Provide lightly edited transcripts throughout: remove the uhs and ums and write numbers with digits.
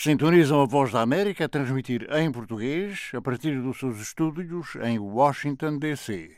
Sintonizam a Voz da América a transmitir em português a partir dos seus estúdios em Washington, D.C.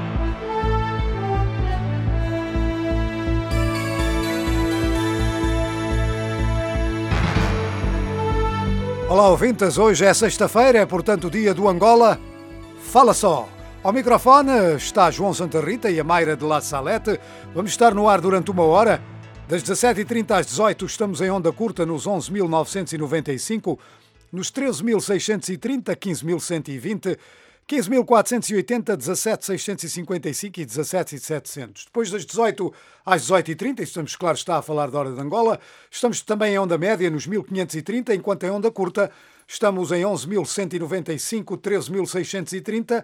Olá, ouvintes. Hoje é sexta-feira, é portanto o dia do Angola. Fala só. Ao microfone está João Santa Rita e a Mayra de La Salete. Vamos estar no ar durante uma hora. Das 17h30 às 18h estamos em onda curta nos 11.995, nos 13.630, 15.120, 15.480, 17.655 e 17.700. Depois das 18 às 18h30, estamos, claro está, a falar da hora de Angola, estamos também em onda média nos 1.530, enquanto em onda curta estamos em 11.195, 13.630,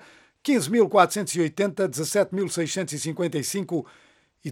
15.480, 17.655 e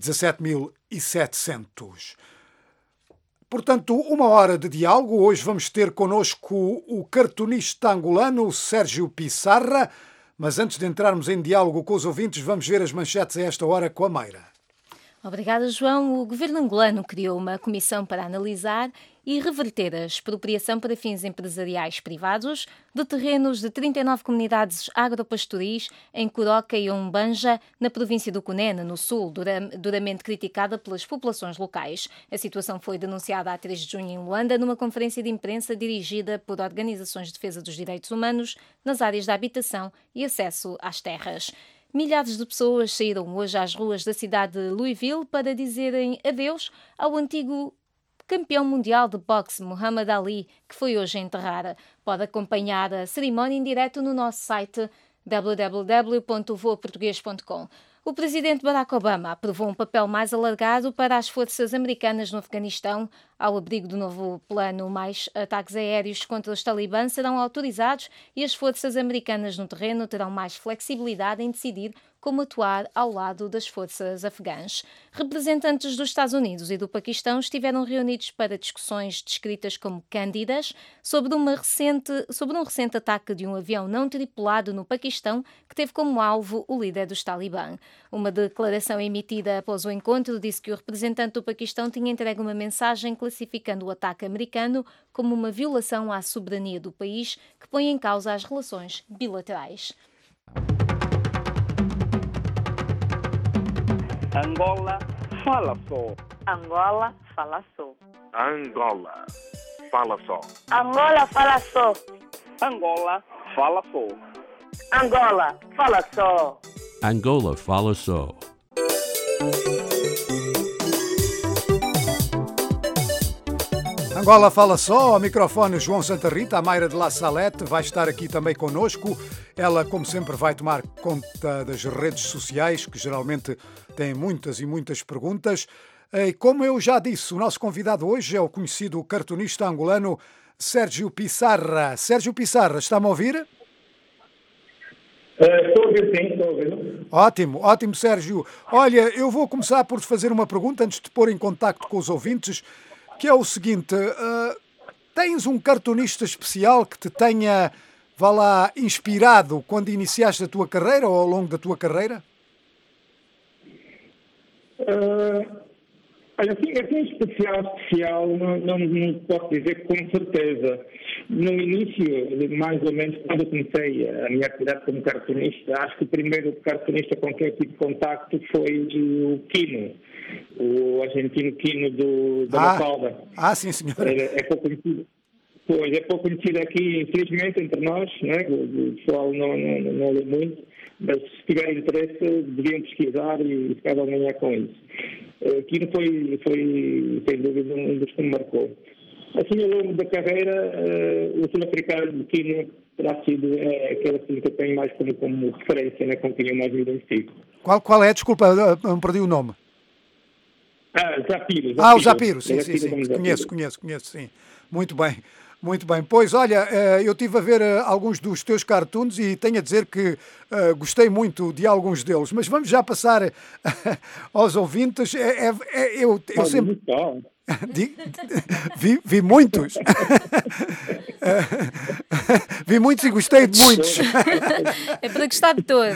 17.700. Portanto, uma hora de diálogo. Hoje vamos ter connosco o cartunista angolano Sérgio Pissarra. Mas antes de entrarmos em diálogo com os ouvintes, vamos ver as manchetes a esta hora com a Mayra. Obrigada, João. O governo angolano criou uma comissão para analisar e reverter a expropriação para fins empresariais privados de terrenos de 39 comunidades agropastoris em Coroca e Umbanja, na província do Cunene, no sul, duramente criticada pelas populações locais. A situação foi denunciada a 3 de junho em Luanda, numa conferência de imprensa dirigida por organizações de defesa dos direitos humanos nas áreas da habitação e acesso às terras. Milhares de pessoas saíram hoje às ruas da cidade de Louisville para dizerem adeus ao antigo campeão mundial de boxe, Muhammad Ali, que foi hoje enterrado. Pode acompanhar a cerimónia em direto no nosso site www.voaportugues.com. O presidente Barack Obama aprovou um papel mais alargado para as forças americanas no Afeganistão. Ao abrigo do novo plano, mais ataques aéreos contra os talibãs serão autorizados e as forças americanas no terreno terão mais flexibilidade em decidir como atuar ao lado das forças afegãs. Representantes dos Estados Unidos e do Paquistão estiveram reunidos para discussões descritas como cândidas sobre um recente ataque de um avião não tripulado no Paquistão que teve como alvo o líder dos talibã. Uma declaração emitida após o encontro disse que o representante do Paquistão tinha entregue uma mensagem classificando o ataque americano como uma violação à soberania do país que põe em causa as relações bilaterais. Angola, fala só. Angola, fala só. Angola, fala só. Angola, fala só. Angola, fala só. Angola, fala só. Angola, fala só. Angola fala só, ao microfone João Santa Rita, a Mayra de La Salete vai estar aqui também connosco. Ela, como sempre, vai tomar conta das redes sociais, que geralmente têm muitas e muitas perguntas. E como eu já disse, o nosso convidado hoje é o conhecido cartunista angolano Sérgio Pissarra. Sérgio Pissarra, está-me a ouvir? Estou a ouvir, sim, estou a ouvir. Ótimo, Sérgio. Olha, eu vou começar por fazer uma pergunta antes de pôr em contacto com os ouvintes, que é o seguinte: tens um cartunista especial que te tenha, vá lá, inspirado quando iniciaste a tua carreira ou ao longo da tua carreira? Olha, assim especial, não posso dizer com certeza. No início, mais ou menos, quando eu comecei a minha atividade como cartunista, acho que o primeiro cartunista com quem eu tive contacto foi o Quino, o argentino Quino da Mafalda. Sim, senhor. É pouco conhecido. Pois, é pouco conhecido aqui, infelizmente, entre nós, né? O pessoal não lê muito, mas se tiver interesse, deviam pesquisar e ficar a ganhar com isso. Quino foi, sem dúvida, um dos que me marcou. Assim, ao longo da carreira, o sul-africano Quino terá sido aquele assim, que eu tenho mais como referência, né, com quem eu mais me identifico. Qual é? Desculpa, não perdi o nome. Zapiro. O Zapiro, sim. Conheço, sim. Muito bem. Pois, olha, eu estive a ver alguns dos teus cartoons e tenho a dizer que gostei muito de alguns deles, mas vamos já passar aos ouvintes. Eu sempre... Vi muitos. Vi muitos e gostei de muitos. É para gostar de todos.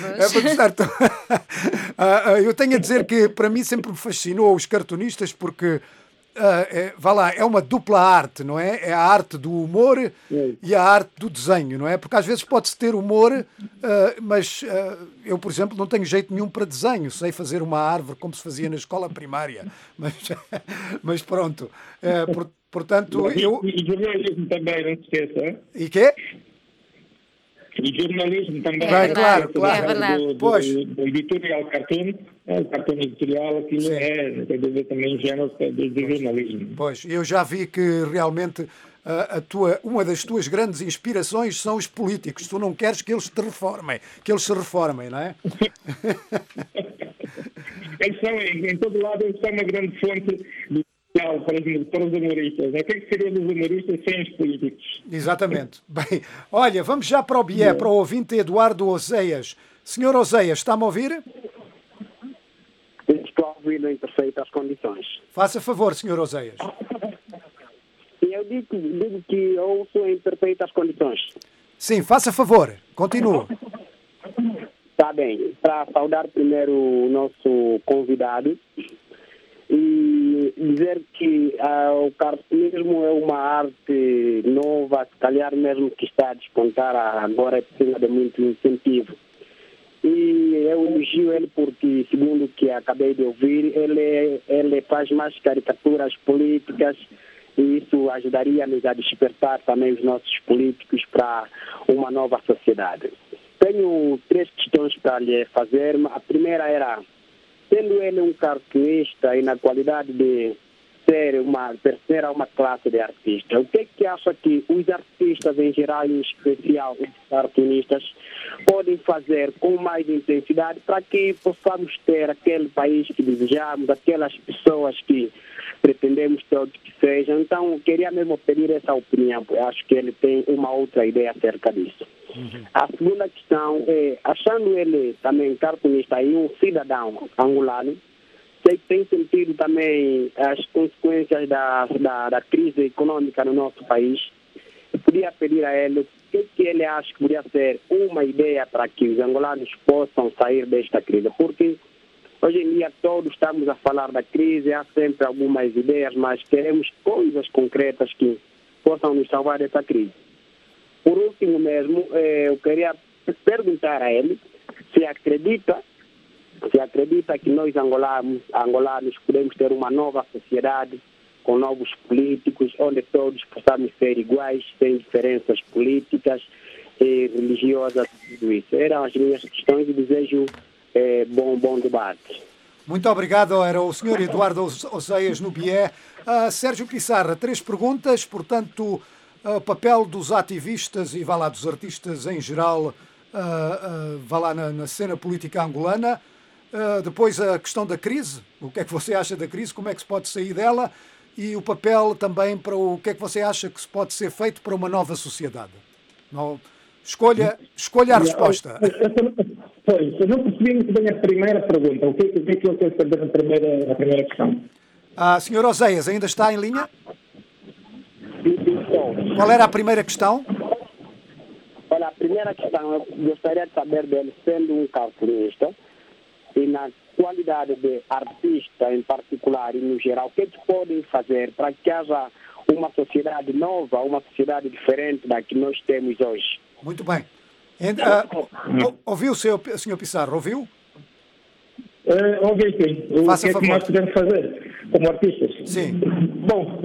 Eu tenho a dizer que para mim sempre me fascinou os cartunistas porque vá lá, é uma dupla arte, não é? É a arte do humor e a arte do desenho, não é? Porque às vezes pode-se ter humor, mas eu, por exemplo, não tenho jeito nenhum para desenho. Sei fazer uma árvore como se fazia na escola primária. Mas pronto. Portanto, eu... E jornalismo também, não se esqueça. E quê? E jornalismo também. É verdade, claro. É verdade. Do editorial cartoon, o cartoon editorial, aquilo tem a ver também em género do jornalismo. Pois, eu já vi que realmente uma das tuas grandes inspirações são os políticos. Tu não queres que eles te reformem, que eles se reformem, não é? Eles são, em todo lado, eles são uma grande fonte de para os humoristas. O que é que seria dos humoristas sem os políticos? Exatamente. Bem, olha, vamos já para o BIE, para o ouvinte Eduardo Oseias. Senhor Oseias, está-me a ouvir? Estou a ouvir em perfeitas condições. Faça favor, senhor Oseias. Eu digo que ouço em perfeitas condições. Sim, faça favor. Continua. Está bem. Para saudar primeiro o nosso convidado e dizer que o cartunismo é uma arte nova, se calhar mesmo que está a despontar agora, precisa de muito incentivo. E eu elogio ele porque, segundo o que acabei de ouvir, ele faz mais caricaturas políticas e isso ajudaria-nos a despertar também os nossos políticos para uma nova sociedade. Tenho 3 questões para lhe fazer. A primeira era, sendo ele um cartunista e na qualidade de pertencer a uma classe de artistas, o que é que acha que os artistas em geral, em especial os cartunistas, podem fazer com mais intensidade para que possamos ter aquele país que desejamos, aquelas pessoas que pretendemos todos que sejam? Então, queria mesmo pedir essa opinião, porque acho que ele tem uma outra ideia acerca disso. A segunda questão é, achando ele também cartunista e um cidadão angolano, que tem sentido também as consequências da crise econômica no nosso país, eu podia pedir a ele o que ele acha que poderia ser uma ideia para que os angolanos possam sair desta crise, porque hoje em dia todos estamos a falar da crise, há sempre algumas ideias, mas queremos coisas concretas que possam nos salvar dessa crise. Por último mesmo, eu queria perguntar a ele se acredita que nós angolanos podemos ter uma nova sociedade com novos políticos, onde todos possamos ser iguais, sem diferenças políticas e religiosas, tudo isso. Eram as minhas questões e desejo bom debate. Muito obrigado. Era o senhor Eduardo Oseias no BIE. Sérgio Pissarra, 3 perguntas, portanto, o papel dos ativistas e, vá lá, dos artistas em geral, vá lá na cena política angolana. Depois a questão da crise, o que é que você acha da crise, como é que se pode sair dela, e o papel também para o que é que você acha que se pode ser feito para uma nova sociedade. Não, escolha a resposta. Pois, eu não percebi muito bem a primeira pergunta. O que é que eu quero saber na primeira questão? Senhor Oseias, ainda está em linha? Qual era a primeira questão? Olha, a primeira questão, eu gostaria de saber dele, sendo um cartunista, e na qualidade de artista em particular e no geral, o que podem fazer para que haja uma sociedade nova, uma sociedade diferente da que nós temos hoje? Muito bem. Ouviu o senhor Pissarro? Ouviu? Ouvi sim. O que é que nós podemos fazer como artistas? Sim. Bom,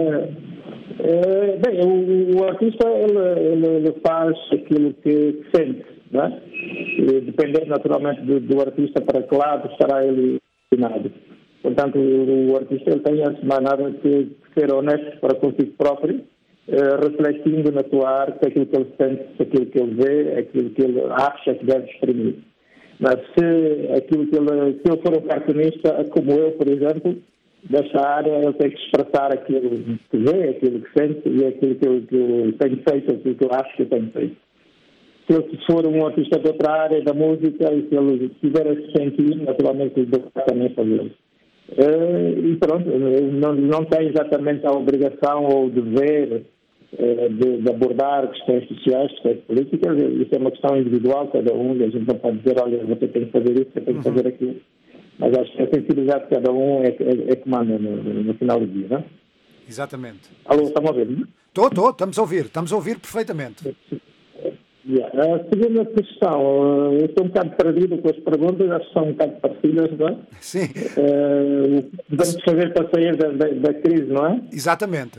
o artista ele faz aquilo que sente, não é? Dependendo naturalmente do artista para que lado estará ele destinado. Portanto, o artista ele tem antes de mais nada que ser honesto para consigo próprio, refletindo na sua arte aquilo que ele sente, aquilo que ele vê, aquilo que ele acha que deve exprimir. Mas se eu for um cartunista, como eu, por exemplo, desta área, eu tenho que expressar aquilo que vê, aquilo que sente e aquilo que eu tenho feito, aquilo que eu acho que eu tenho feito. Se eu for um artista de outra área da música e se ele tiver esse sentido, naturalmente eu devo também fazê-lo. E pronto, não tem exatamente a obrigação ou o dever de abordar questões sociais, questões políticas. Isso é uma questão individual, cada um, a gente não pode dizer, olha, você tem que fazer isso, você tem que fazer aquilo. Mas acho que a sensibilidade de cada um é que manda no final do dia, não é? Exatamente. Alô, estão a ouvir, não é? Estamos a ouvir perfeitamente. A segunda questão, eu estou um bocado perdido com as perguntas, acho que são um bocado parecidas, não é? Sim. Vamos fazer para sair da crise, não é? Exatamente.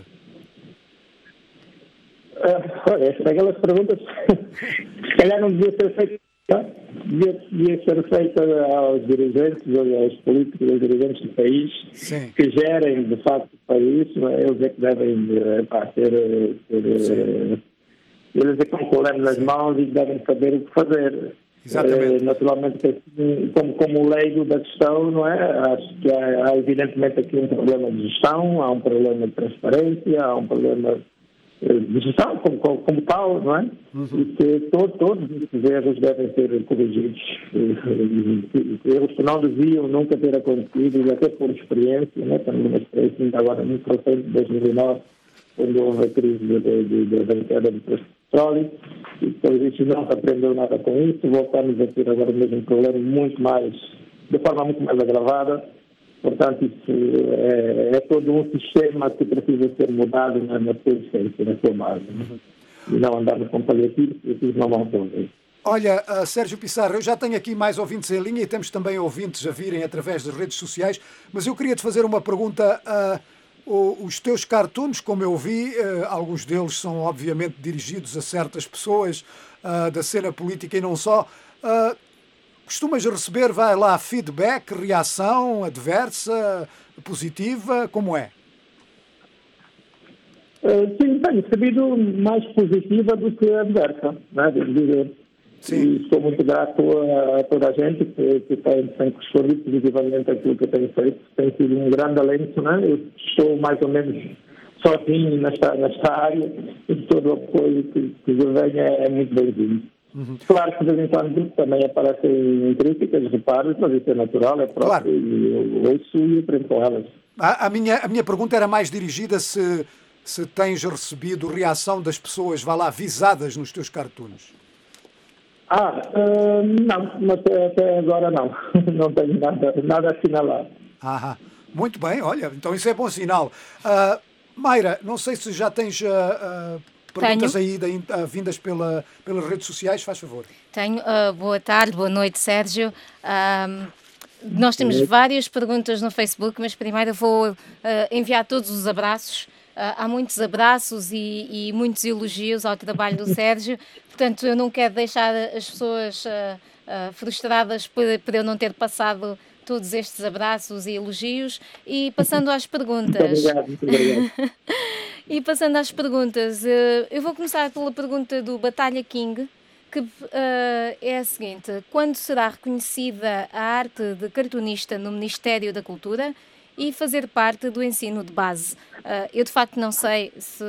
Aquelas perguntas, se calhar não devia ser feita, devia ser feita aos dirigentes, aos políticos, aos dirigentes do país, Sim. que gerem, de facto, o país, não é? Eles é que devem ter eles é que estão com o leme nas mãos e devem saber o que fazer. Exatamente. Naturalmente, como leigo da questão, não é? Acho que há evidentemente aqui um problema de gestão, há um problema de transparência, há um problema de gestão como tal, não é? E que todos esses erros devem ser corrigidos. Erros que não deviam nunca ter acontecido, até por experiência, não é? Estamos numa experiência ainda agora muito recente, de 2009, quando houve a crise da queda do preço do petróleo, e depois isso não se aprendeu nada com isso, voltamos a ter agora o mesmo problema de forma muito mais agravada. Portanto, isso é todo um sistema que precisa ser mudado na sua essência, na sua base. E não andarmos com paliativos, porque não vão resolver. Olha, Sérgio Pissarro, eu já tenho aqui mais ouvintes em linha e temos também ouvintes a virem através das redes sociais, mas eu queria te fazer uma pergunta. Os teus cartoons, como eu vi, alguns deles são obviamente dirigidos a certas pessoas da cena política e não só. Costumas receber, vai lá, feedback, reação adversa, positiva, como é? Sim, tenho recebido mais positiva do que adversa, né, devo dizer. Sim. E estou muito grato a toda a gente que tem correspondido positivamente aquilo que eu tenho feito. Tem sido um grande alento, né? Eu estou mais ou menos sozinho nesta área e todo o apoio que venha é muito bem-vindo. Claro que de vez em quando também aparecem críticas, reparos, mas isso é natural, é próprio, claro. E eu ouço e aprendo com elas. A minha pergunta era mais dirigida se tens recebido reação das pessoas, vá lá, visadas nos teus cartoons. Não, mas até agora não. Não tenho nada a assinalar. Muito bem, olha, então isso é bom sinal. Mayra, não sei se já tens perguntas aí vindas pelas redes sociais, faz favor. Tenho. Boa tarde, boa noite, Sérgio. Nós temos várias perguntas no Facebook, mas primeiro eu vou enviar todos os abraços. Há muitos abraços e muitos elogios ao trabalho do Sérgio, portanto eu não quero deixar as pessoas frustradas por eu não ter passado todos estes abraços e elogios. E passando às perguntas. Muito obrigado. E passando às perguntas, eu vou começar pela pergunta do Batalha King, que é a seguinte: quando será reconhecida a arte de cartunista no Ministério da Cultura e fazer parte do ensino de base? Eu de facto não sei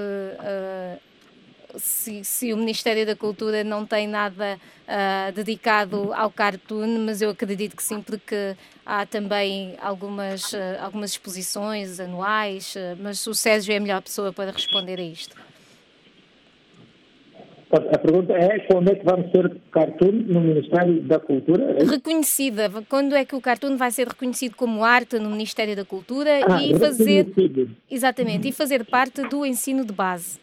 se o Ministério da Cultura não tem nada dedicado ao cartoon, mas eu acredito que sim, porque há também algumas exposições anuais, mas o Sérgio é a melhor pessoa para responder a isto. A pergunta é quando é que vamos ter cartoon no Ministério da Cultura? Reconhecida. Quando é que o cartoon vai ser reconhecido como arte no Ministério da Cultura e fazer... Exatamente, e fazer parte do ensino de base?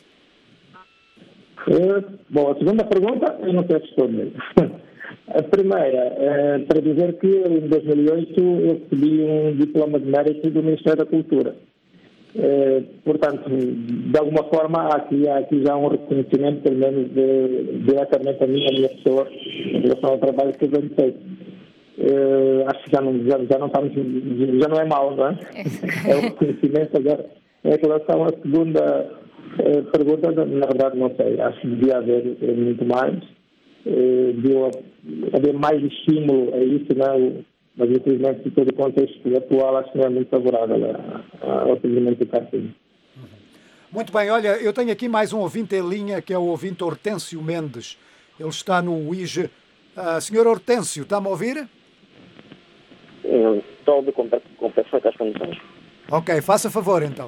Bom, a segunda pergunta eu não sei responder. A primeira, para dizer que em 2008 eu recebi um diploma de mérito do Ministério da Cultura. Portanto, de alguma forma, há aqui já um reconhecimento, pelo menos diretamente a minha pessoa, em relação ao trabalho que eu venho feito. Acho que já não estamos, já não é mau, não é? É um reconhecimento. Agora, em relação à segunda pergunta, na verdade não sei. Acho que devia haver muito mais. Devia haver mais estímulo a isso, não é? Mas, infelizmente, todo o contexto atual acho que não é muito favorável ao utilizamento do cartoon. Muito bem, olha, eu tenho aqui mais um ouvinte em linha, que é o ouvinte Hortêncio Mendes. Ele está no WIG. Senhor Hortêncio, está-me a ouvir? Estou a ouvir com perfeitas condições. Ok, faça favor, então.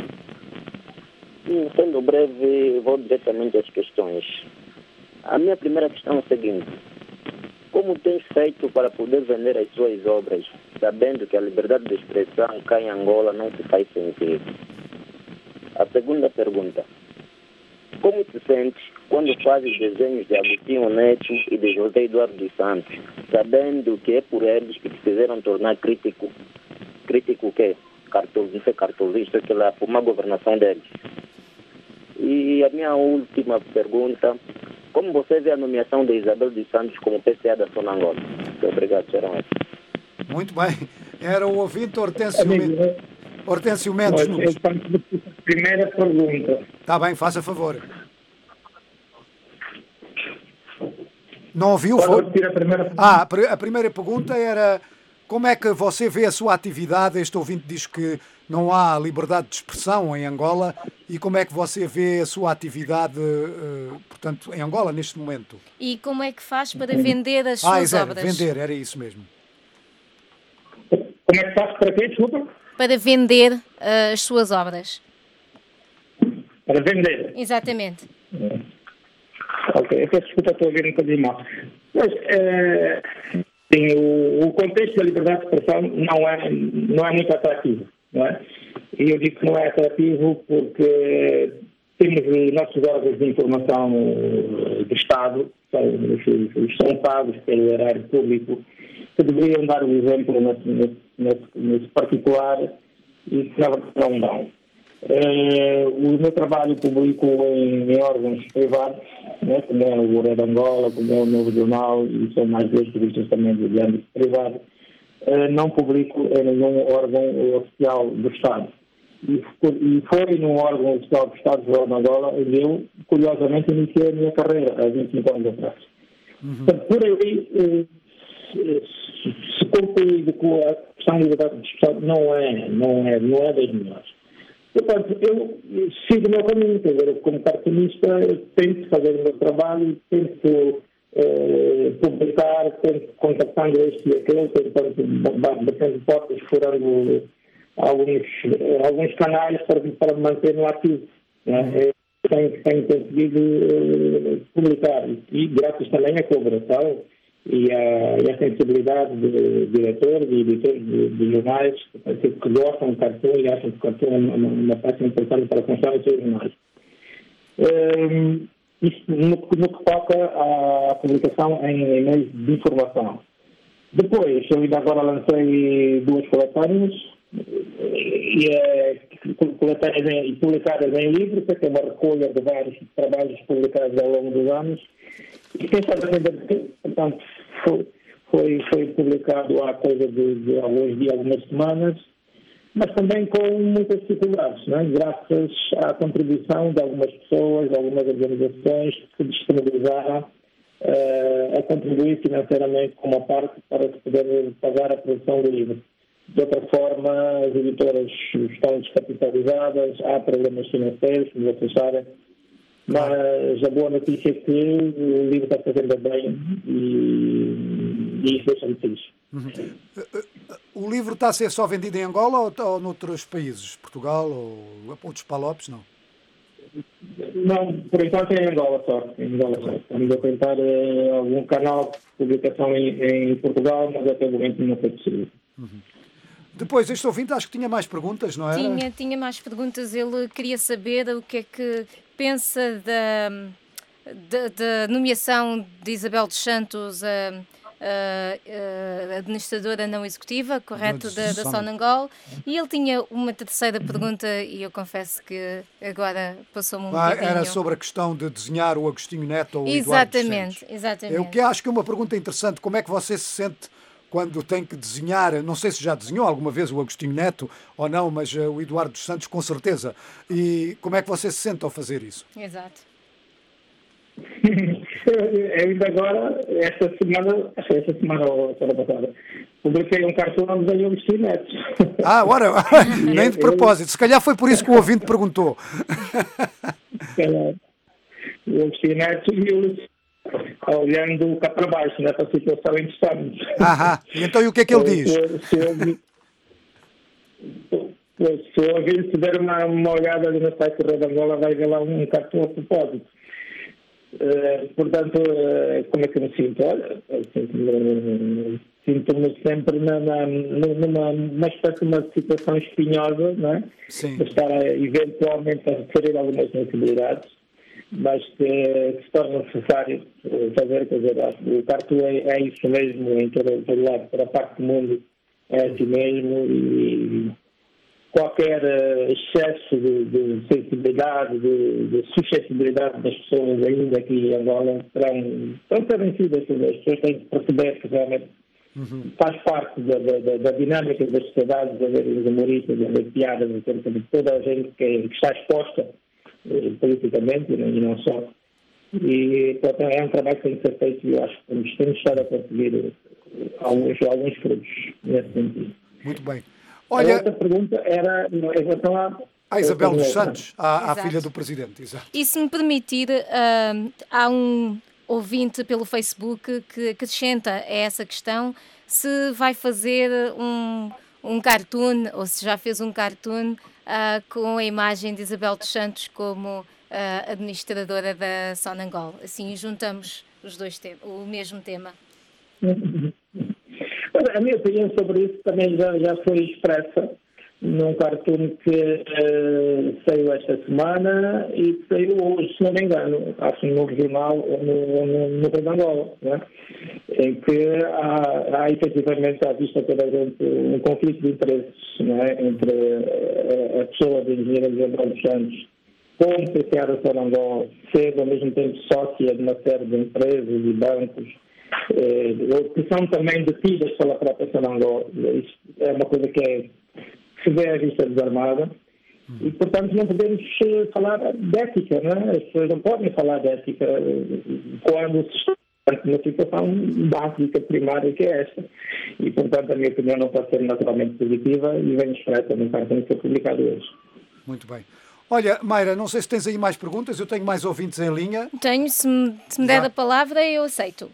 Sendo breve, vou diretamente às questões. A minha primeira questão é a seguinte. como tens feito para poder vender as suas obras, sabendo que a liberdade de expressão cá em Angola não se faz sentido? A segunda pergunta: como te sentes quando fazes desenhos de Agostinho Neto e de José Eduardo dos Santos, sabendo que é por eles que te fizeram tornar crítico o quê? Cartolista, que é por uma governação deles? E a minha última pergunta: como você vê a nomeação de Isabel dos Santos como PCA da Sonangol? Muito obrigado, Gerão. Muito bem. Era o ouvinte Hortêncio Mendes Nunes. Primeira pergunta. Está bem, faça favor. Não ouviu? Foi? A primeira pergunta era: como é que você vê a sua atividade? Este ouvinte diz que não há liberdade de expressão em Angola. E como é que você vê a sua atividade, portanto, em Angola neste momento? E como é que faz para vender as suas obras? Vender, era isso mesmo. Como é que faz para quê, desculpa? Para vender as suas obras. Para vender? Exatamente. Ok, eu peço desculpa, estou a ouvir um bocadinho mal. Mas, sim, o contexto da liberdade de expressão não é muito atrativo, não é? E eu digo que não é atrativo porque temos os nossos órgãos de informação do Estado, os são pagos pelo erário público, que deveriam dar o exemplo nesse particular e que não dão. O meu trabalho publico em órgãos privados, né, como é o Hora de Angola, como é o Novo Jornal, e são mais dois revistas também de âmbito privado. Não publico em nenhum órgão oficial do Estado. E foi num órgão oficial do Estado, de Angola, onde eu, curiosamente, iniciei a minha carreira há 25 anos atrás. Portanto, por aí, se concluído que a questão de liberdade de expressão não é das melhores. Portanto, eu sigo o meu caminho, quer dizer, como cartunista, tento fazer o meu trabalho, tento publicar, tento contactando este e aquele, tentando batendo portas, furando alguns canais para me manter no ativo. Tenho conseguido publicar, e graças também à colaboração e à sensibilidade de diretores e editores de jornais que gostam do cartoon e acham que o cartoon é uma peça importante para constar os seus jornais. Isto no que toca à publicação em meios de informação. Depois, eu ainda agora lancei 2 coletâneas, e publicadas em livro, que é uma recolha de vários trabalhos publicados ao longo dos anos. E quem sabe ainda, portanto, foi publicado há coisa de algumas semanas, mas também com muitas dificuldades, não é? Graças à contribuição de algumas pessoas, de algumas organizações que se disponibilizaram a contribuir financeiramente com uma parte para se poder pagar a produção do livro. De outra forma, as editoras estão descapitalizadas, há problemas financeiros, como vocês sabem, mas a boa notícia é que o livro está fazendo bem e isso deixa-me feliz. O livro está a ser só vendido em Angola ou noutros países? Portugal ou outros palopes, não? Não, por enquanto é em Angola só. Estamos a tentar algum canal de publicação em Portugal, mas até o momento não foi possível. Depois, este ouvinte acho que tinha mais perguntas, não era? Tinha mais perguntas. Ele queria saber o que é que pensa da nomeação de Isabel dos Santos, administradora não executiva, correto, da Sonangol. E ele tinha uma terceira pergunta e eu confesso que agora passou-me um bocadinho. Era sobre a questão de desenhar o Agostinho Neto ou o Eduardo dos Santos. Exatamente. Eu que acho que é uma pergunta interessante. Como é que você se sente quando tem que desenhar? Não sei se já desenhou alguma vez o Agostinho Neto ou não, mas o Eduardo dos Santos com certeza. E como é que você se sente ao fazer isso? Exato. Eu ainda agora, esta semana ou a semana passada, publiquei um cartão a desenhar o Agostinho Neto. Ora, nem de propósito. Se calhar foi por isso que o ouvinte perguntou. O Agostinho Neto e o olhando cá para baixo, nessa situação em que estamos. E então, e o que é que ele diz? Se o ouvinte der uma olhada no site da Angola, vai ver lá um cartão a propósito. Portanto, como é que eu me sinto? Olha, sinto-me sempre numa espécie de uma situação espinhosa, não é? Sim. De estar eventualmente a referir algumas sensibilidades, mas que se torna necessário fazer, quer dizer, o Cartu é isso mesmo em todo lado, para a parte do mundo é assim mesmo, e qualquer excesso de sensibilidade, de suscetibilidade das pessoas ainda aqui em Angola estão ser vencidas. As pessoas têm que perceber que realmente faz parte da dinâmica das sociedades, de haver os humoristas, de haver piadas, de toda a gente que está exposta politicamente e não só. E portanto, é um trabalho que tem que ser feito e eu acho que temos estado a conseguir alguns frutos nesse sentido. Muito bem. Olha, a outra pergunta era em relação à Isabel dos Santos, à Exato. filha do Presidente. Exato. E se me permitir, há um ouvinte pelo Facebook que acrescenta a essa questão se vai fazer um cartoon, ou se já fez um cartoon com a imagem de Isabel dos Santos como administradora da Sonangol. Assim juntamos os dois o mesmo tema. A minha opinião sobre isso também já foi expressa num cartoon que saiu esta semana e que saiu hoje, se não me engano, acho no jornal no Rio de Angola, né? Em que há efetivamente à vista toda a gente um conflito de interesses, né? Entre a pessoa de engenheiro Isabel dos Santos como PCA da Sonangol, sendo ao mesmo tempo sócia de uma série de empresas e bancos que são também detidas pela própria Sonangol. Isso é uma coisa que se vê à vista desarmada e, portanto, não podemos falar de ética, não é? As pessoas não podem falar de ética quando se está numa situação básica, primária, que é esta. E, portanto, a minha opinião não pode ser naturalmente positiva e vem expressa no cartão que foi publicado hoje. Muito bem. Olha, Mayra, não sei se tens aí mais perguntas, eu tenho mais ouvintes em linha. Tenho, se me der a palavra, eu aceito.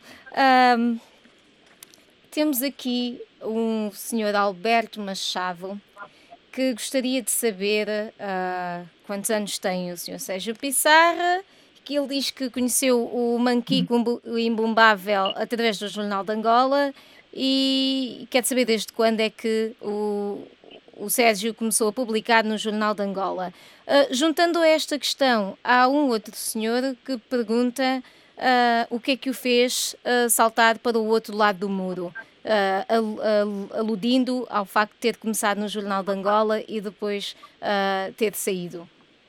Temos aqui um senhor Alberto Machado que gostaria de saber quantos anos tem o senhor Sérgio Pissarra, que ele diz que conheceu o Manquico Imbumbável através do Jornal de Angola e quer saber desde quando é que o Sérgio começou a publicar no Jornal de Angola. Juntando a esta questão, há um outro senhor que pergunta o que é que o fez saltar para o outro lado do muro, aludindo ao facto de ter começado no Jornal de Angola e depois ter saído.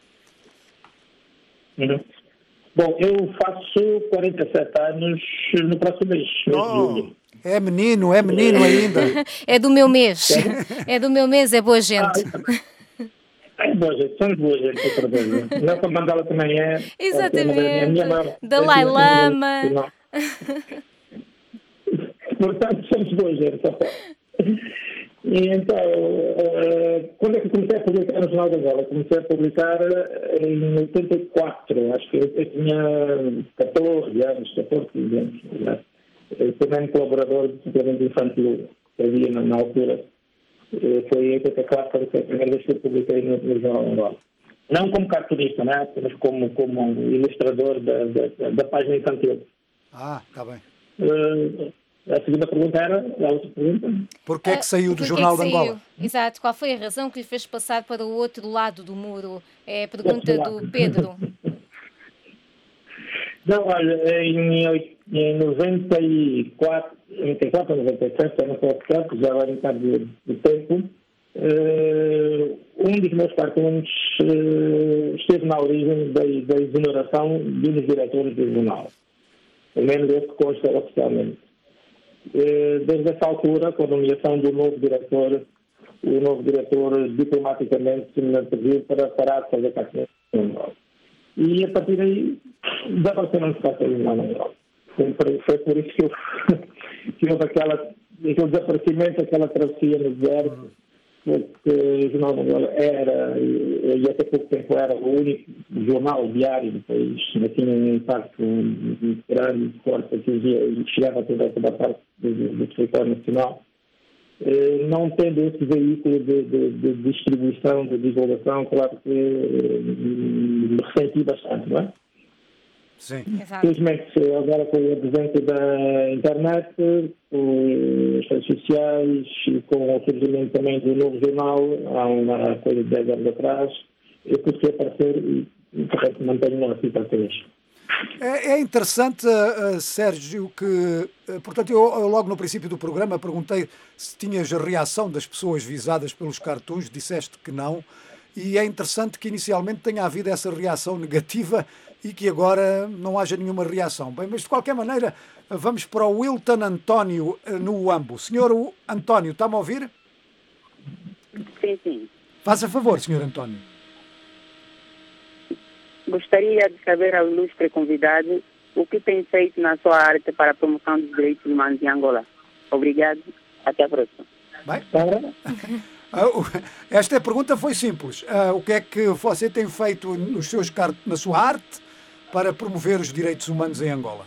Bom, eu faço 47 anos no próximo mês de julho. É menino ainda. É do meu mês. É do meu mês, é boa gente. É boa gente, somos boa gente, outra vez. Nelson Mandela também é. Exatamente. Dalai Lama. Portanto, somos boa gente. E então, quando é que comecei a publicar no Jornal de Angola? Comecei a publicar em 84, acho que eu tinha 14 anos. Né? Eu fui mesmo colaborador do suplemento infantil que havia na altura. Foi em 84 que foi a primeira vez que eu publiquei no Jornal de Angola. Não como cartunista, né? Mas como ilustrador da página infantil. Está bem. A segunda pergunta era a outra pergunta. Porquê é que saiu do Jornal de Angola? Exato. Qual foi a razão que lhe fez passar para o outro lado do muro? É a pergunta do Pedro. Não, olha, em 94 ou 97, eu não estou certo, já vai metade do tempo, um dos meus cartoons esteve na origem da exoneração de um dos diretores do jornal. Pelo menos esse consta oficialmente. Desde essa altura, com a nomeação do novo diretor, o novo diretor diplomaticamente me pediu para parar de fazer cartoons. E a partir daí, desapareceu no espaço do Jornal de Angola. Foi por isso que houve aquele desaparecimento, aquela travessia no deserto, porque o Jornal de Angola era, e até pouco tempo era, o único jornal diário do país, tinha um impacto grande, forte, e chegava a toda a parte do território nacional. Não tendo esse veículo de distribuição, de divulgação, claro que me ressenti bastante, não é? Sim. Exato. Felizmente, agora com o advento da internet, com as redes sociais e com o surgimento também do novo jornal, há uma coisa de 10 anos atrás, eu consegui aparecer e mantenho assim para hoje. É interessante, Sérgio, que, portanto, eu logo no princípio do programa perguntei se tinhas a reação das pessoas visadas pelos cartoons, disseste que não, e é interessante que inicialmente tenha havido essa reação negativa e que agora não haja nenhuma reação. Bem, mas de qualquer maneira, vamos para o Wilton António no Uambo. Senhor António, está-me a ouvir? Sim, sim. Faça favor, senhor António. Gostaria de saber ao ilustre convidado o que tem feito na sua arte para a promoção dos direitos humanos em Angola. Obrigado. Até a próxima. Bem, esta pergunta foi simples. O que é que você tem feito na sua arte para promover os direitos humanos em Angola?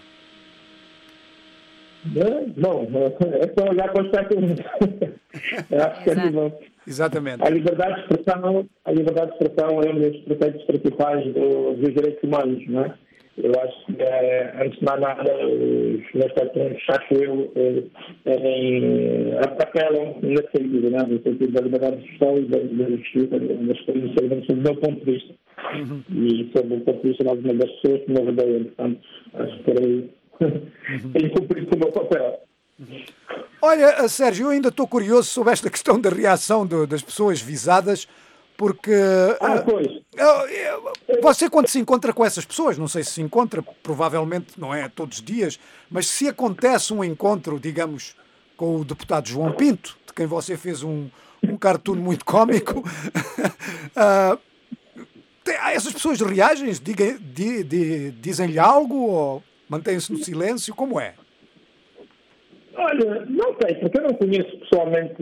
Bom, é só olhar para o século. Acho que é bom. Exatamente. A liberdade de expressão é um dos preceitos principais dos direitos humanos, não é? Eu acho que, antes de mais nada, os meus cartões, acho eu, apelam nesse sentido, né? No sentido da liberdade de expressão e da justiça, das coisas, sob o meu ponto de vista. E sob o ponto de vista das pessoas que me rodeiam. Portanto, acho que por aí tenho cumprido o meu papel. Olha, Sérgio, eu ainda estou curioso sobre esta questão da reação das pessoas visadas, porque você quando se encontra com essas pessoas, não sei se se encontra, provavelmente não é todos os dias, mas se acontece um encontro, digamos, com o deputado João Pinto, de quem você fez um cartoon muito cómico, essas pessoas reagem, dizem-lhe algo ou mantêm-se no silêncio, como é? Olha, não sei, porque eu não conheço pessoalmente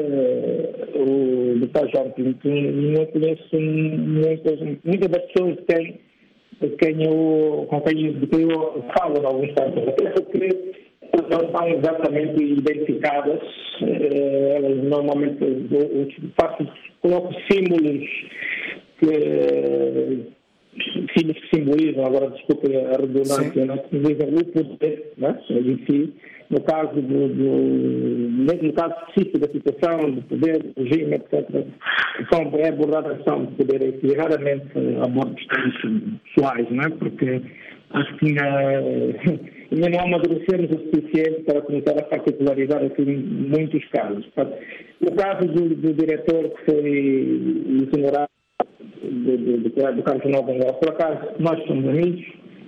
o deputado João Pinto e não conheço muitas das pessoas com quem eu falo em alguns casos, até porque elas não estão exatamente identificadas. Elas normalmente colocam símbolos que simbolizam, agora desculpem a redundância, né? Simbolizam o poder, né? Em si. No caso específico da situação, do poder, do regime, etc., é abordada a questão do poder e raramente aborda questões pessoais, não é? Porque acho que ainda não amadurecemos o suficiente para começar a particularizar aqui em muitos casos. No caso do diretor que foi ignorado do Carlos Novo Angola, por acaso, nós somos amigos,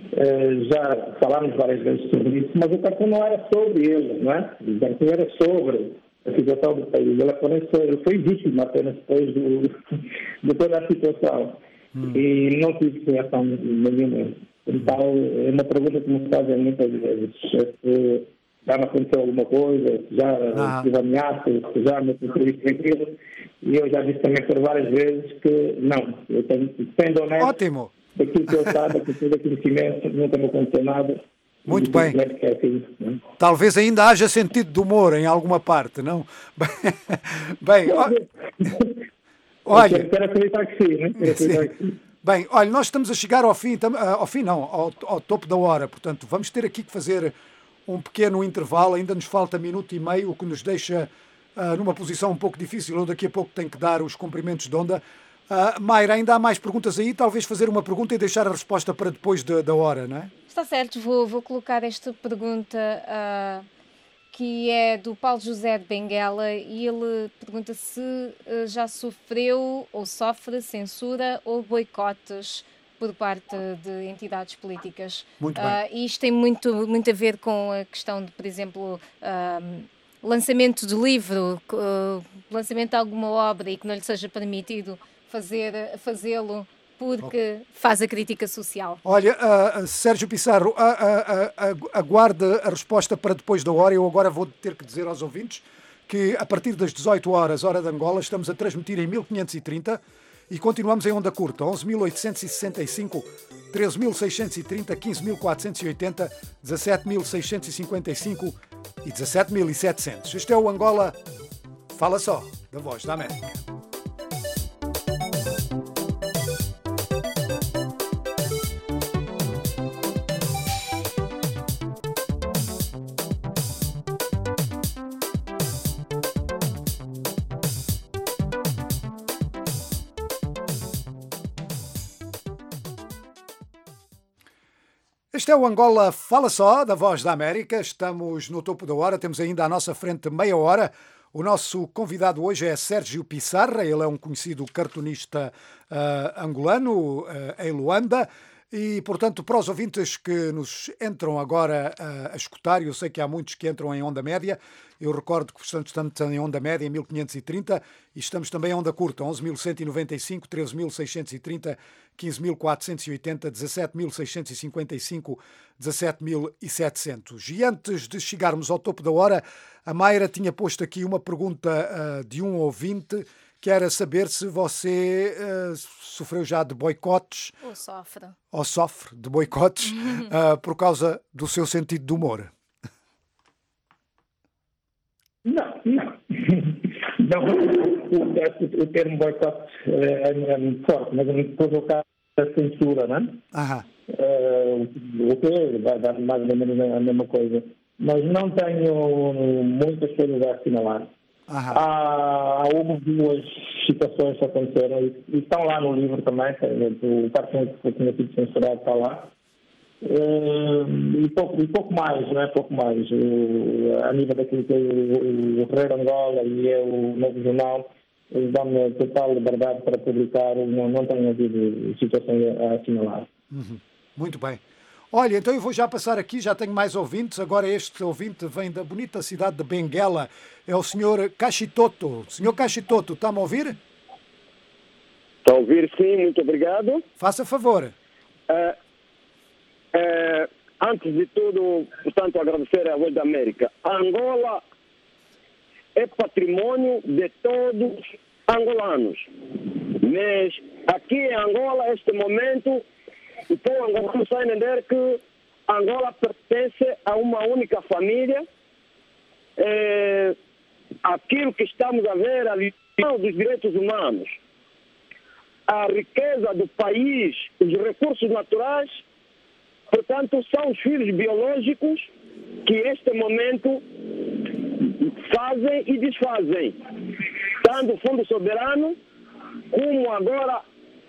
já falámos várias vezes sobre isso, mas o cartão não era sobre ele, não é? O cartão era sobre a situação do país. Ele foi vítima apenas depois de toda a situação. E não tive reação nenhuma. Então, é uma pergunta que me fazem muitas vezes. Se já me aconteceu alguma coisa, se já tive ameaça, se já me aconteceu isso e aquilo. E eu já disse também por várias vezes que não. Eu tenho, sendo honesto, ótimo. Daquilo que eu saiba, com todo aquele conhecimento, nunca me aconteceu nada. Muito bem. Talvez ainda haja sentido de humor em alguma parte, não? Bem, olha... Quero acreditar que sim, né? Bem, olha, nós estamos a chegar ao topo da hora, portanto, vamos ter aqui que fazer um pequeno intervalo, ainda nos falta minuto e meio, o que nos deixa numa posição um pouco difícil, eu daqui a pouco tenho que dar os comprimentos de onda. Mayra, ainda há mais perguntas aí? Talvez fazer uma pergunta e deixar a resposta para depois da hora, não é? Está certo, vou colocar esta pergunta que é do Paulo José de Benguela e ele pergunta se já sofreu ou sofre censura ou boicotes por parte de entidades políticas. Muito bem. E isto tem muito a ver com a questão de, por exemplo, lançamento de livro, lançamento de alguma obra e que não lhe seja permitido fazê-lo porque faz a crítica social. Olha, Sérgio Pissarro, aguarde a resposta para depois da hora. Eu agora vou ter que dizer aos ouvintes que a partir das 18 horas, hora de Angola, estamos a transmitir em 1530 e continuamos em onda curta, 11.865, 13.630, 15.480, 17.655 e 17.700. Este é o Angola Fala Só, da Voz da América. Este é o Angola Fala Só, da Voz da América. Estamos no topo da hora, temos ainda à nossa frente meia hora. O nosso convidado hoje é Sérgio Pissarra, ele é um conhecido cartunista angolano em Luanda. E, portanto, para os ouvintes que nos entram agora a escutar, eu sei que há muitos que entram em onda média, eu recordo que, portanto, estamos em onda média em 1530 e estamos também em onda curta, 11.195, 13.630, 15.480, 17.655, 17.700. E antes de chegarmos ao topo da hora, a Mayra tinha posto aqui uma pergunta de um ouvinte, que era saber se você sofreu já de boicotes. Ou sofre de boicotes por causa do seu sentido de humor. Não. O termo boicote é muito forte, mas depois o caso da censura, não é? O que vai dar mais ou menos a mesma coisa. Mas não tenho muitas coisas a assinalar. Houve duas situações que aconteceram e estão lá no livro também, o cartão que tinha sido censurado está lá. E pouco mais, não é? Pouco mais. A nível daquilo que o Ferreira Angola e o Novo Jornal dão-me total liberdade para publicar, não tenho havido situações a assinalar. Muito bem. Olha, então eu vou já passar aqui, já tenho mais ouvintes. Agora este ouvinte vem da bonita cidade de Benguela. É o Sr. Cachitoto. Sr. Cachitoto, está-me a ouvir? Está a ouvir, sim. Muito obrigado. Faça favor. Antes de tudo, portanto, agradecer à Voz da América. A Angola é patrimônio de todos os angolanos. Mas aqui em Angola, neste momento, o povo angolano está a entender que Angola pertence a uma única família. Aquilo que estamos a ver, a violação dos direitos humanos, a riqueza do país, os recursos naturais, portanto, são os filhos biológicos que neste momento fazem e desfazem. Tanto o Fundo Soberano, como agora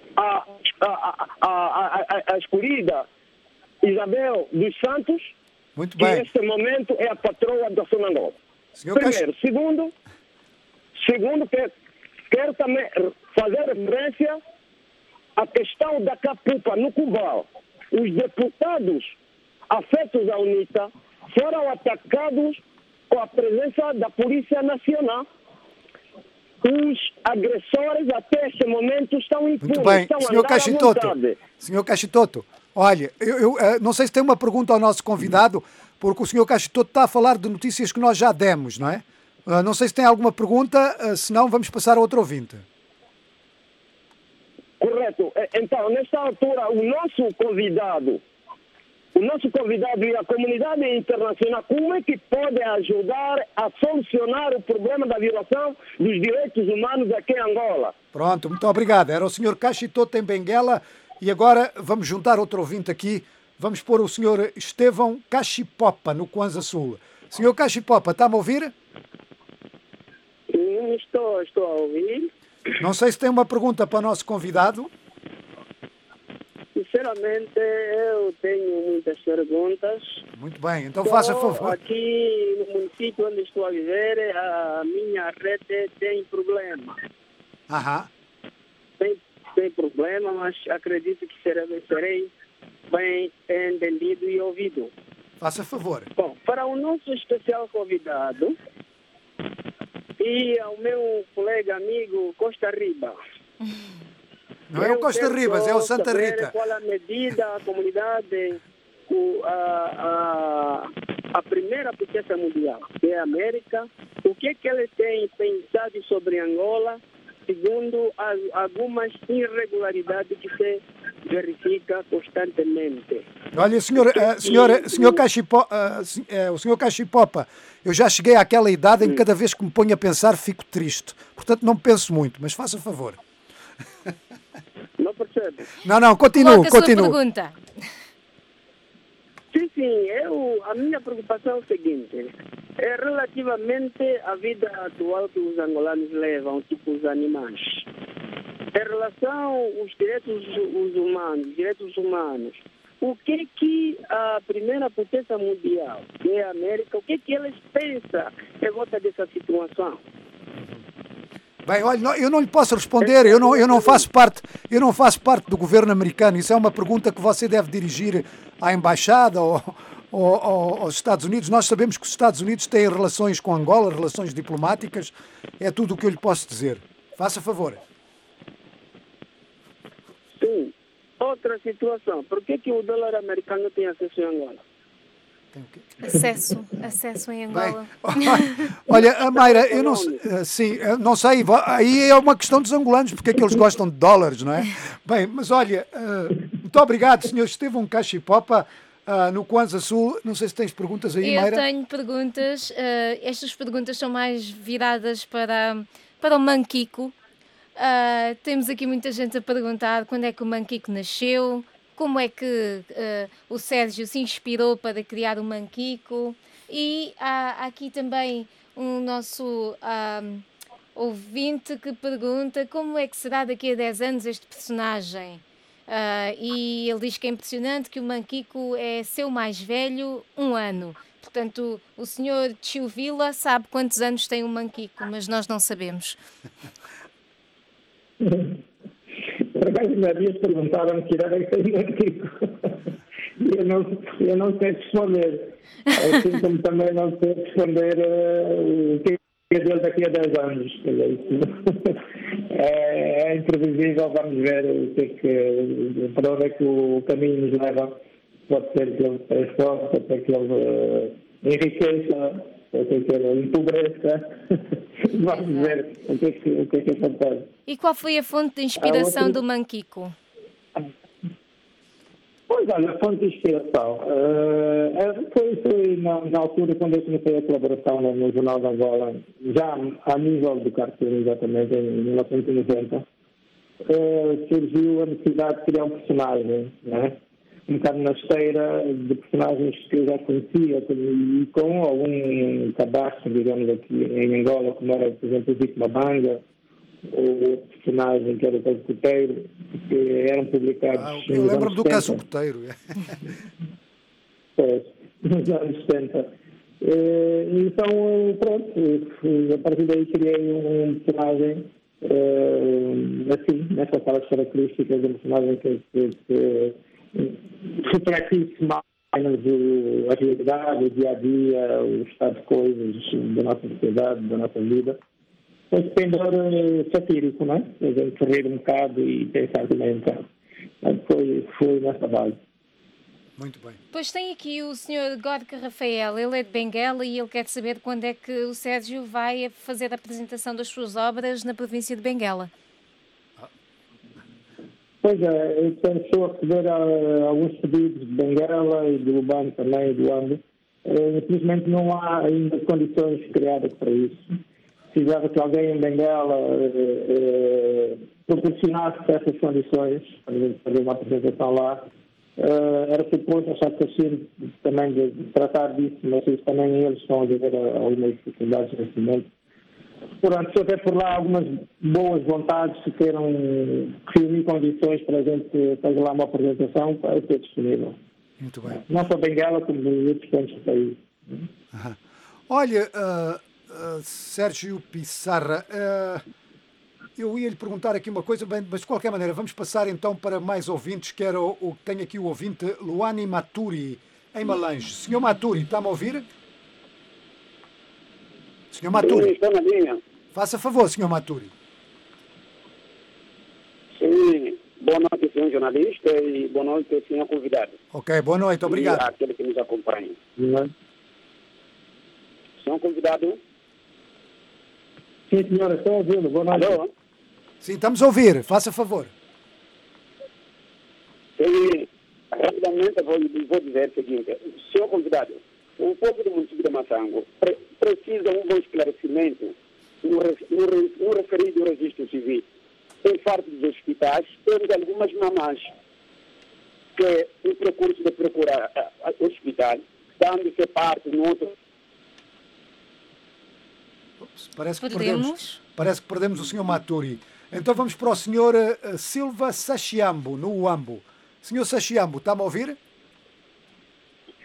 a escolhida Isabel dos Santos, muito que bem, neste momento é a patroa da Zona Angola. Primeiro. Segundo, quero também fazer referência à questão da Capupa no Cubal. Os deputados afetos à UNITA foram atacados com a presença da Polícia Nacional. Os agressores até este momento estão impunes. Muito bem, estão Sr. Cachitoto, olha, eu não sei se tem uma pergunta ao nosso convidado, porque o Sr. Cachitoto está a falar de notícias que nós já demos, não é? Não sei se tem alguma pergunta, senão vamos passar a outro ouvinte. Correto. Então, nesta altura, o nosso convidado e a comunidade internacional, como é que pode ajudar a solucionar o problema da violação dos direitos humanos aqui em Angola? Pronto, muito obrigado. Era o Sr. Cachitoto em Benguela e agora vamos juntar outro ouvinte aqui. Vamos pôr o Sr. Estevão Cachipopa, no Kwanza Sul. Sr. Cachipopa, está-me a ouvir? Sim, estou a ouvir. Não sei se tem uma pergunta para o nosso convidado. Sinceramente, eu tenho muitas perguntas. Muito bem, então faça favor. Aqui no município onde estou a viver, a minha rede tem problema. Tem problema, mas acredito que serei bem entendido e ouvido. Faça favor. Bom, para o nosso especial convidado e ao meu colega amigo Costa Riba. Não é o Costa Ribas, é o Santa Rita. Qual a medida a comunidade, a primeira potência mundial, que é a América, o que é que ele tem pensado sobre Angola, segundo algumas irregularidades que se verifica constantemente. Olha, senhor Cachipopa, eu já cheguei àquela idade em que cada vez que me ponho a pensar fico triste. Portanto, não penso muito, mas faça favor. Não percebe? Não, continue. Sua pergunta. Sim, a minha preocupação é o seguinte, é relativamente à vida atual que os angolanos levam, tipo os animais. Em relação aos direitos humanos, o que a primeira potência mundial, que é a América, o que eles pensam em volta dessa situação? Bem, olha, eu não lhe posso responder, eu não faço parte do governo americano. Isso é uma pergunta que você deve dirigir à embaixada ou aos Estados Unidos. Nós sabemos que os Estados Unidos têm relações com Angola, relações diplomáticas. É tudo o que eu lhe posso dizer. Faça favor. Sim. Outra situação. Por que o dólar americano tem acesso em Angola? Acesso em Angola. Bem, olha, a Mayra, eu não sei, aí é uma questão dos angolanos, porque é que eles gostam de dólares, não é? Bem, mas olha, muito obrigado, senhor Estevão Cachipopa, no Kwanza Sul. Não sei se tens perguntas aí, Mayra. Eu tenho perguntas, estas perguntas são mais viradas para o Manquico. Temos aqui muita gente a perguntar quando é que o Manquico nasceu, como é que o Sérgio se inspirou para criar o Manquico, e há aqui também um nosso ouvinte que pergunta como é que será daqui a 10 anos este personagem. E ele diz que é impressionante que o Manquico é seu mais velho 1 ano. Portanto, o senhor Tio Vila sabe quantos anos tem o Manquico, mas nós não sabemos. Por acaso, uma vez perguntaram que idade é que tem o Manquico. Eu não sei responder. Assim como também não sei responder o que é dele daqui a 10 anos. É imprevisível, vamos ver para onde é que o caminho nos leva. Pode ser que ele transforme, pode ser que ele enriqueça, pode ser que ele empobreça. Vamos ver o que é que acontece. E qual foi a fonte de inspiração do Manquico? Pois olha, a fonte de inspiração foi na altura quando eu comecei a colaboração no Jornal de Angola, já a nível do cartoon, exatamente, em 1990, surgiu a necessidade de criar um personagem, né? Um bocado na esteira de personagens que eu já conhecia e com algum cadastro, digamos, aqui em Angola, como era, por exemplo, o Zico Mabanga, o personagem que era o Caso Coteiro, que eram publicados eu lembro-me do Caso Coteiro. Nos anos 70. Então, pronto, a partir daí criei um personagem assim, nessas características, um personagem que refletisse mais a realidade, o dia-a-dia, o estado de coisas da nossa sociedade, da nossa vida. Foi pendor satírico, não é? A gente rir um bocado e pensar também um bocado. Foi nessa base. Muito bem. Pois tem aqui o Sr. Gorka Rafael, ele é de Benguela e ele quer saber quando é que o Sérgio vai fazer a apresentação das suas obras na província de Benguela. Pois é, eu estou a receber alguns pedidos de Benguela e do Lubango também, do Ambo. Infelizmente não há ainda condições criadas para isso. Precisava que alguém em Benguela proporcionasse essas condições para fazer uma apresentação lá. Era suposto, achar que assim, também de tratar disso, mas também eles estão a viver algumas dificuldades neste momento. Portanto, se houver por lá algumas boas vontades que queiram reunir condições para a gente fazer lá uma apresentação, eu estou disponível. Muito bem. Não só Benguela, como em outros pontos do país. Olha, Sérgio Pissarra, eu ia lhe perguntar aqui uma coisa, bem, mas de qualquer maneira, vamos passar então para mais ouvintes, que era tem aqui o ouvinte Luani Maturi, em Malange. Senhor Maturi, está-me a ouvir? Senhor Maturi. Sim, estou na linha. Faça favor, senhor Maturi. Sim, boa noite, senhor jornalista, e boa noite, senhor convidado. Ok, boa noite, obrigado. E aquele que nos acompanha. Senhor convidado. Sim, senhora, estou ouvindo. Boa noite. Alô? Sim, estamos a ouvir. Faça favor. Sim, rapidamente vou dizer o seguinte. Senhor convidado, o povo do município de Massango precisa de um bom esclarecimento no referido registro civil. Em parte dos hospitais, temos algumas mamães que o percurso de procurar hospital, dando-se parte no outro. Parece que perdemos o senhor Maturi. Então vamos para o senhor Silva Sachiambo, no Uambo. Senhor Sachiambo, está-me a ouvir?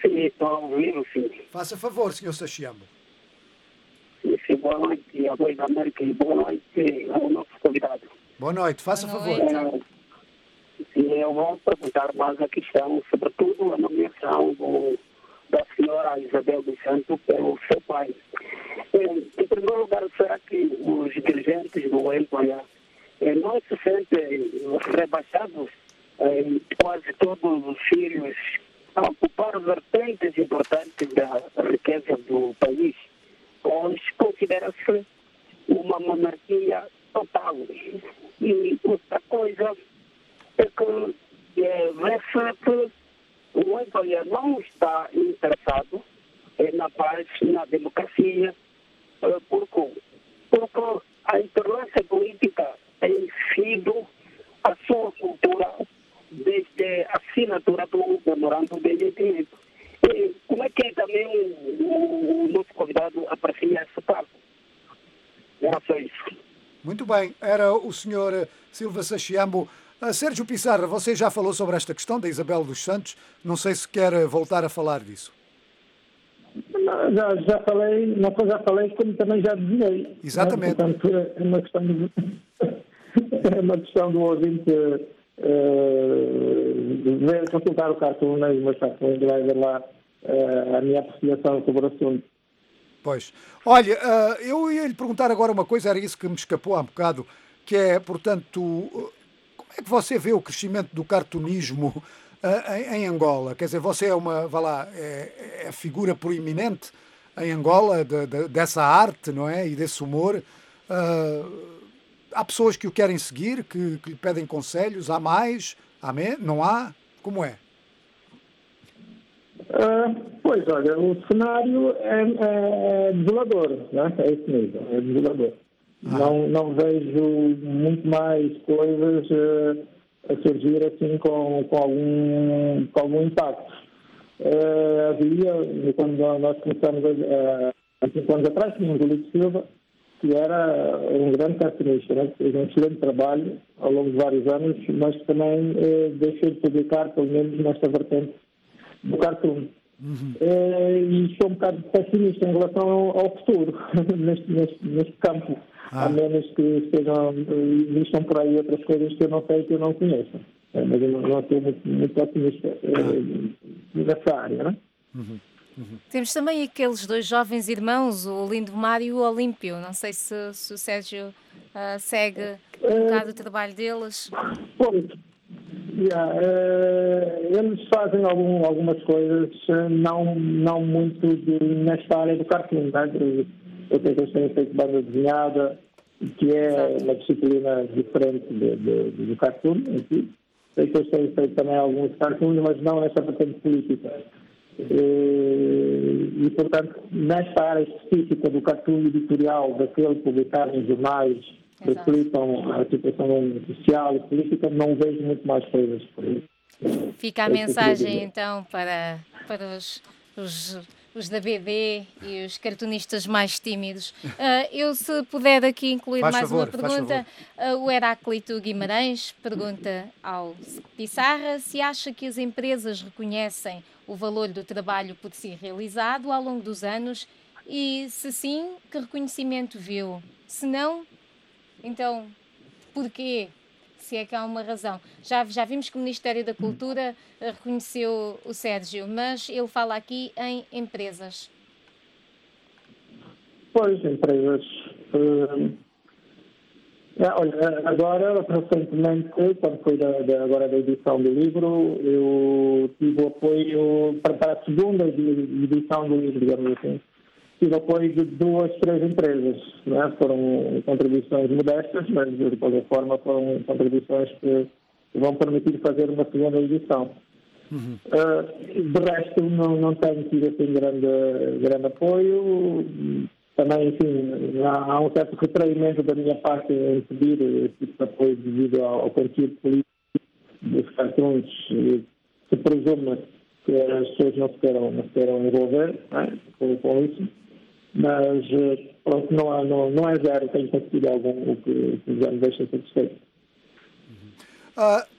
Sim, estou a ouvir, sim. Faça favor, Sr. Sachiambo. Sim, boa noite à Voz da América e boa noite ao nosso convidado. Boa noite, faça favor. Sim, eu vou perguntar mais a questão, sobretudo a nomeação da senhora Isabel dos Santos pelo seu pai. Em primeiro lugar, será que os dirigentes do Empire não se sentem rebaixados? Quase todos os filhos a ocupar vertentes importantes da riqueza do país, pois considera-se uma monarquia total. E outra coisa é que vê-se que o Empire não está interessado na paz, na democracia, porque a intolerância política tem sido a sua cultura desde a assinatura do memorando de entendimento. Como é que também o nosso convidado aprecia essa parte? Era só isso. Muito bem, era o Sr. Silva Sachiambo. Sérgio Pissarra, você já falou sobre esta questão da Isabel dos Santos. Não sei se quer voltar a falar disso. Já falei, não só já falei, como também já desenhei. Exatamente. Portanto, é uma questão do ouvinte consultar o cartoon, mas vai ver lá a minha apreciação sobre o assunto. Pois. Olha, eu ia lhe perguntar agora uma coisa, era isso que me escapou há um bocado, que é, portanto, como é que você vê o crescimento do cartunismo em Angola? Quer dizer, você é é a figura proeminente em Angola dessa arte, não é? E desse humor. Há pessoas que o querem seguir, que lhe pedem conselhos, há mais? Não há? Como é? Pois, olha, o cenário é desolador, né? É esse nível, é desolador. Não vejo muito mais coisas a surgir assim com algum impacto. Havia, quando nós começamos há 5 anos atrás, tínhamos o Lito Silva, que era um grande cartunista, né? Fez um excelente trabalho ao longo de vários anos, mas também deixou de publicar, pelo menos nesta vertente do cartoon. E sou um bocado pessimista em relação ao futuro neste campo, a menos que existam por aí outras coisas que eu não sei e que eu não conheço. Mas eu não estou muito otimista nessa área, né? Temos também aqueles 2 jovens irmãos, o Lindomar e o Olímpio. Não sei se o Sérgio segue um bocado o trabalho deles. Eles fazem algumas coisas não muito nesta área do cartoon. Né? Eu sei que eles têm feito banda desenhada, que é uma disciplina diferente do cartoon em si. Sei que eles têm feito também alguns cartoons, mas não nesta vertente política. E, portanto, nesta área específica do cartoon editorial, daquele publicado em jornais que reflitam a situação social e política, não vejo muito mais coisas por aí. Fica a mensagem, então, para os da BD e os cartunistas mais tímidos. Eu, se puder aqui incluir uma pergunta, o Heráclito Guimarães pergunta ao Pissarra se acha que as empresas reconhecem o valor do trabalho por si realizado ao longo dos anos e, se sim, que reconhecimento viu? Se não, então, porquê? Se é que há uma razão. Já vimos que o Ministério da Cultura reconheceu o Sérgio, mas ele fala aqui em empresas. Pois, empresas. Olha, agora, recentemente, quando foi agora da edição do livro, eu tive o apoio para a segunda edição do livro, digamos assim. Tive apoio de 2, 3 empresas. Né? Foram contribuições modestas, mas de qualquer forma foram contribuições que vão permitir fazer uma segunda edição. De resto, não tenho tido assim grande apoio. Também, enfim, há um certo retraimento da minha parte em pedir esse tipo de apoio devido ao conteúdo político dos cartões. Se presume que as pessoas não se queiram envolver, né, com isso. Mas, pronto, não é zero, tenho conseguido algum o que já me deixa satisfeito.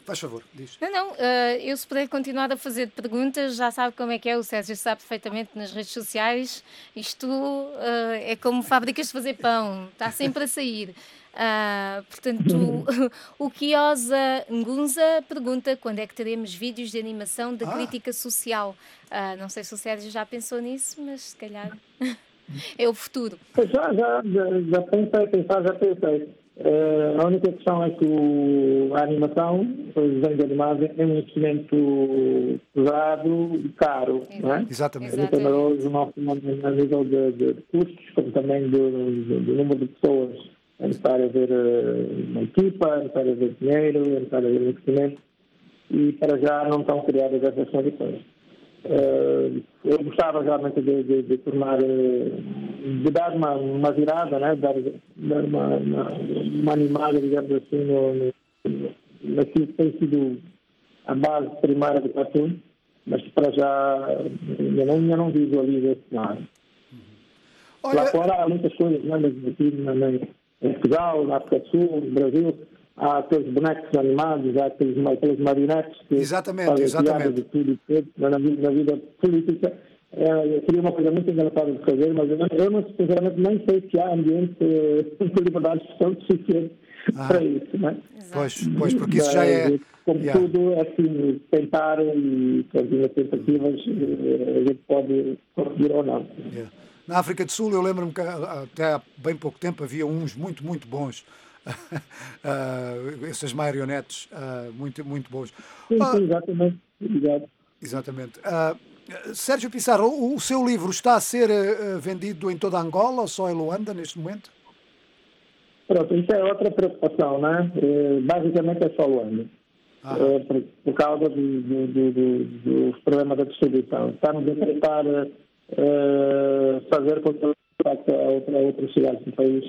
Faz favor, diz. Não, eu se puder continuar a fazer perguntas, já sabe como é que é, o Sérgio sabe perfeitamente nas redes sociais, isto é como fábricas de fazer pão, está sempre a sair. Portanto, o Kiosa Ngunza pergunta quando é que teremos vídeos de animação da crítica social. Não sei se o Sérgio já pensou nisso, mas se calhar é o futuro. Já pensei. A única questão é que a animação, o desenho de animagem, é um investimento pesado e caro. Não é? Exatamente. É muito oneroso, não a nível de custos, como também do número de pessoas. É necessário haver uma equipa, é necessário haver dinheiro, é necessário haver investimento, e para já não estão criadas essas condições. Eu gostava realmente de tornar, de dar uma virada, né? Dar uma animada, digamos assim, naquilo que tem sido a base primária do cartoon, mas para já eu não visualizo esse cenário. Lá fora há muitas coisas, né? Aqui em Portugal, na África do Sul, no Brasil, há aqueles bonecos animados, há aqueles marionetes que fazem de tudo e tudo. Na vida política, seria uma coisa muito engraçada de fazer, mas eu sinceramente nem sei se há ambiente de liberdade de expressão suficiente para isso, não é? Pois, porque isso já é... Como tudo, é assim, tentar e fazer as tentativas, a gente pode conseguir ou não. Na África do Sul, eu lembro-me que até há bem pouco tempo havia uns muito, muito bons. Essas marionetes muito, muito bons. Sim, exatamente. Exatamente. Sérgio Pissarro, o seu livro está a ser vendido em toda Angola ou só em Luanda neste momento? Pronto, isso é outra preocupação, né? Basicamente é só Luanda. Por causa dos problemas da distribuição. Estamos a tentar fazer com que a outras cidades do país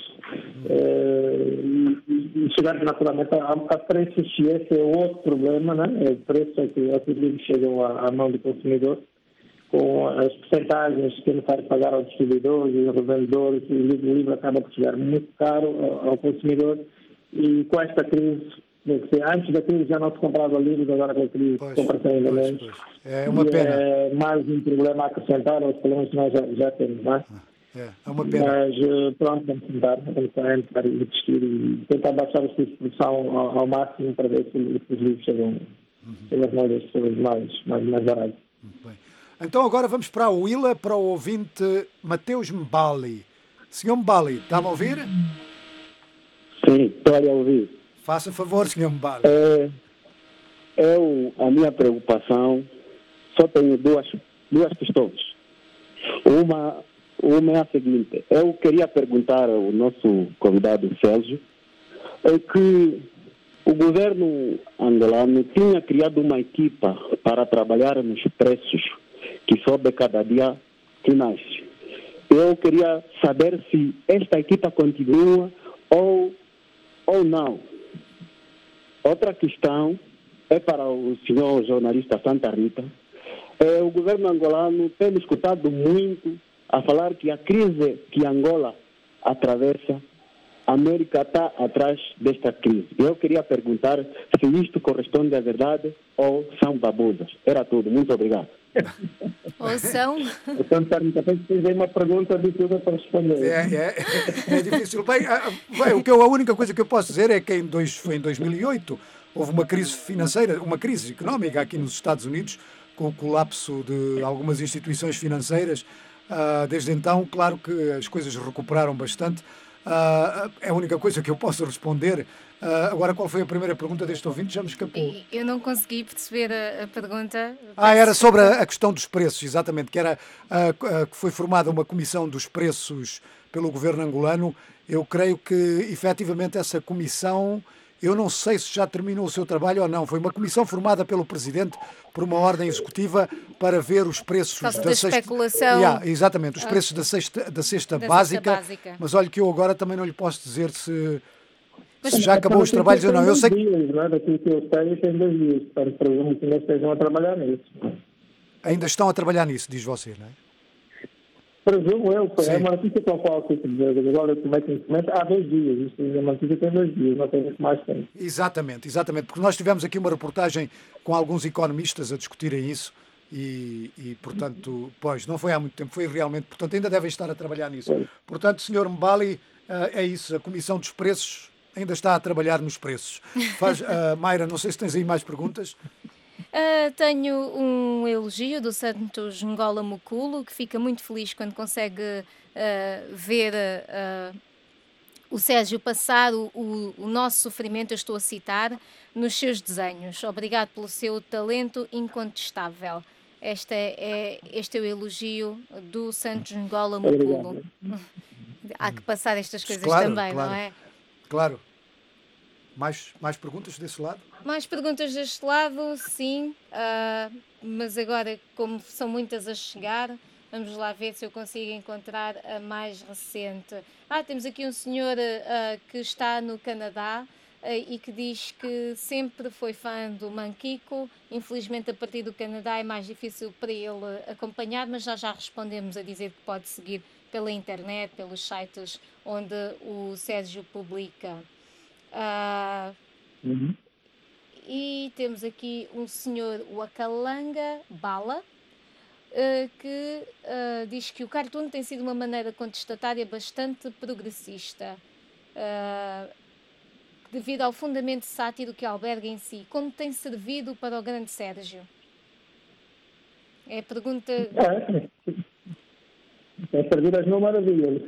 e chegar naturalmente a preços, e esse é outro problema, né? O preço é que os livros chegam à mão do consumidor, com as percentagens que é necessário pagar aos distribuidores e aos revendedores, e o livro acaba por chegar muito caro ao consumidor, e com esta crise, antes da crise já não se comprava livros, agora com a crise compra-se ainda menos. É uma pena. É mais um problema a acrescentar aos problemas que nós já temos, não é? É uma pena. Mas pronto, vamos tentar investir e tentar baixar os custos de produção ao máximo para ver se os livros chegam às mãos das pessoas mais baratos. Bem. Então agora vamos para a Willa, para o ouvinte Mateus Mbali. Senhor Mbali, está-me a ouvir? Sim, estou a ouvir. Faça favor, Sr. Mbali. A minha preocupação, só tenho duas questões. Uma é a seguinte: eu queria perguntar ao nosso convidado Sérgio que o governo angolano tinha criado uma equipa para trabalhar nos preços que sobe cada dia que nasce. Eu queria saber se esta equipa continua ou não. Outra questão é para o senhor jornalista Santa Rita. O governo angolano tem escutado muito a falar que a crise que Angola atravessa, a América está atrás desta crise. Eu queria perguntar se isto corresponde à verdade ou são babosas. Era tudo. Muito obrigado. Ou são? Então, tem uma pergunta difícil para responder. É difícil. Bem, a única coisa que eu posso dizer é que foi em 2008 houve uma crise financeira, uma crise económica aqui nos Estados Unidos, com o colapso de algumas instituições financeiras. Desde então, claro que as coisas recuperaram bastante. É a única coisa que eu posso responder. Agora, qual foi a primeira pergunta deste ouvinte? Já me escapou. Eu não consegui perceber a pergunta. Era sobre a questão dos preços, exatamente, que que foi formada uma comissão dos preços pelo governo angolano. Eu creio que, efetivamente, essa comissão, eu não sei se já terminou o seu trabalho ou não. Foi uma comissão formada pelo Presidente por uma ordem executiva para ver os preços da especulação. Exatamente, os preços da cesta básica. Mas olha que eu agora também não lhe posso dizer se já acabou os trabalhos ou não. Eu sei que... Daquilo que eu sei, tem 2 dias. Portanto, presumo que ainda estejam a trabalhar nisso. Ainda estão a trabalhar nisso, diz você, não é? Presumo eu, é uma notícia com a qual agora eu tomei conhecimento há 2 dias. Isto é uma notícia tem 2 dias, não tem muito mais tempo. Exatamente, porque nós tivemos aqui uma reportagem com alguns economistas a discutirem isso e portanto, pois, não foi há muito tempo, foi realmente, portanto, ainda devem estar a trabalhar nisso. Pois. Portanto, Sr. Mbali, é isso, a Comissão dos Preços ainda está a trabalhar nos preços. Mayra, não sei se tens aí mais perguntas. Tenho um elogio do Santos Ngola Mukulo, que fica muito feliz quando consegue ver o Sérgio passar o nosso sofrimento, eu estou a citar, nos seus desenhos. Obrigado pelo seu talento incontestável. Este é o elogio do Santos Ngola Mukulo. Há que passar estas coisas também, não é? Claro. Mais perguntas desse lado? Mais perguntas deste lado, sim. Mas agora, como são muitas a chegar, vamos lá ver se eu consigo encontrar a mais recente. Temos aqui um senhor que está no Canadá e que diz que sempre foi fã do Manquico. Infelizmente, a partir do Canadá é mais difícil para ele acompanhar, mas já respondemos a dizer que pode seguir pela internet, pelos sites onde o Sérgio publica. E temos aqui um senhor Wakalanga Bala que diz que o cartoon tem sido uma maneira contestatária bastante progressista devido ao fundamento sátiro que alberga em si. Como tem servido para o grande Sérgio? É a pergunta... Tem servido às mil maravilhas.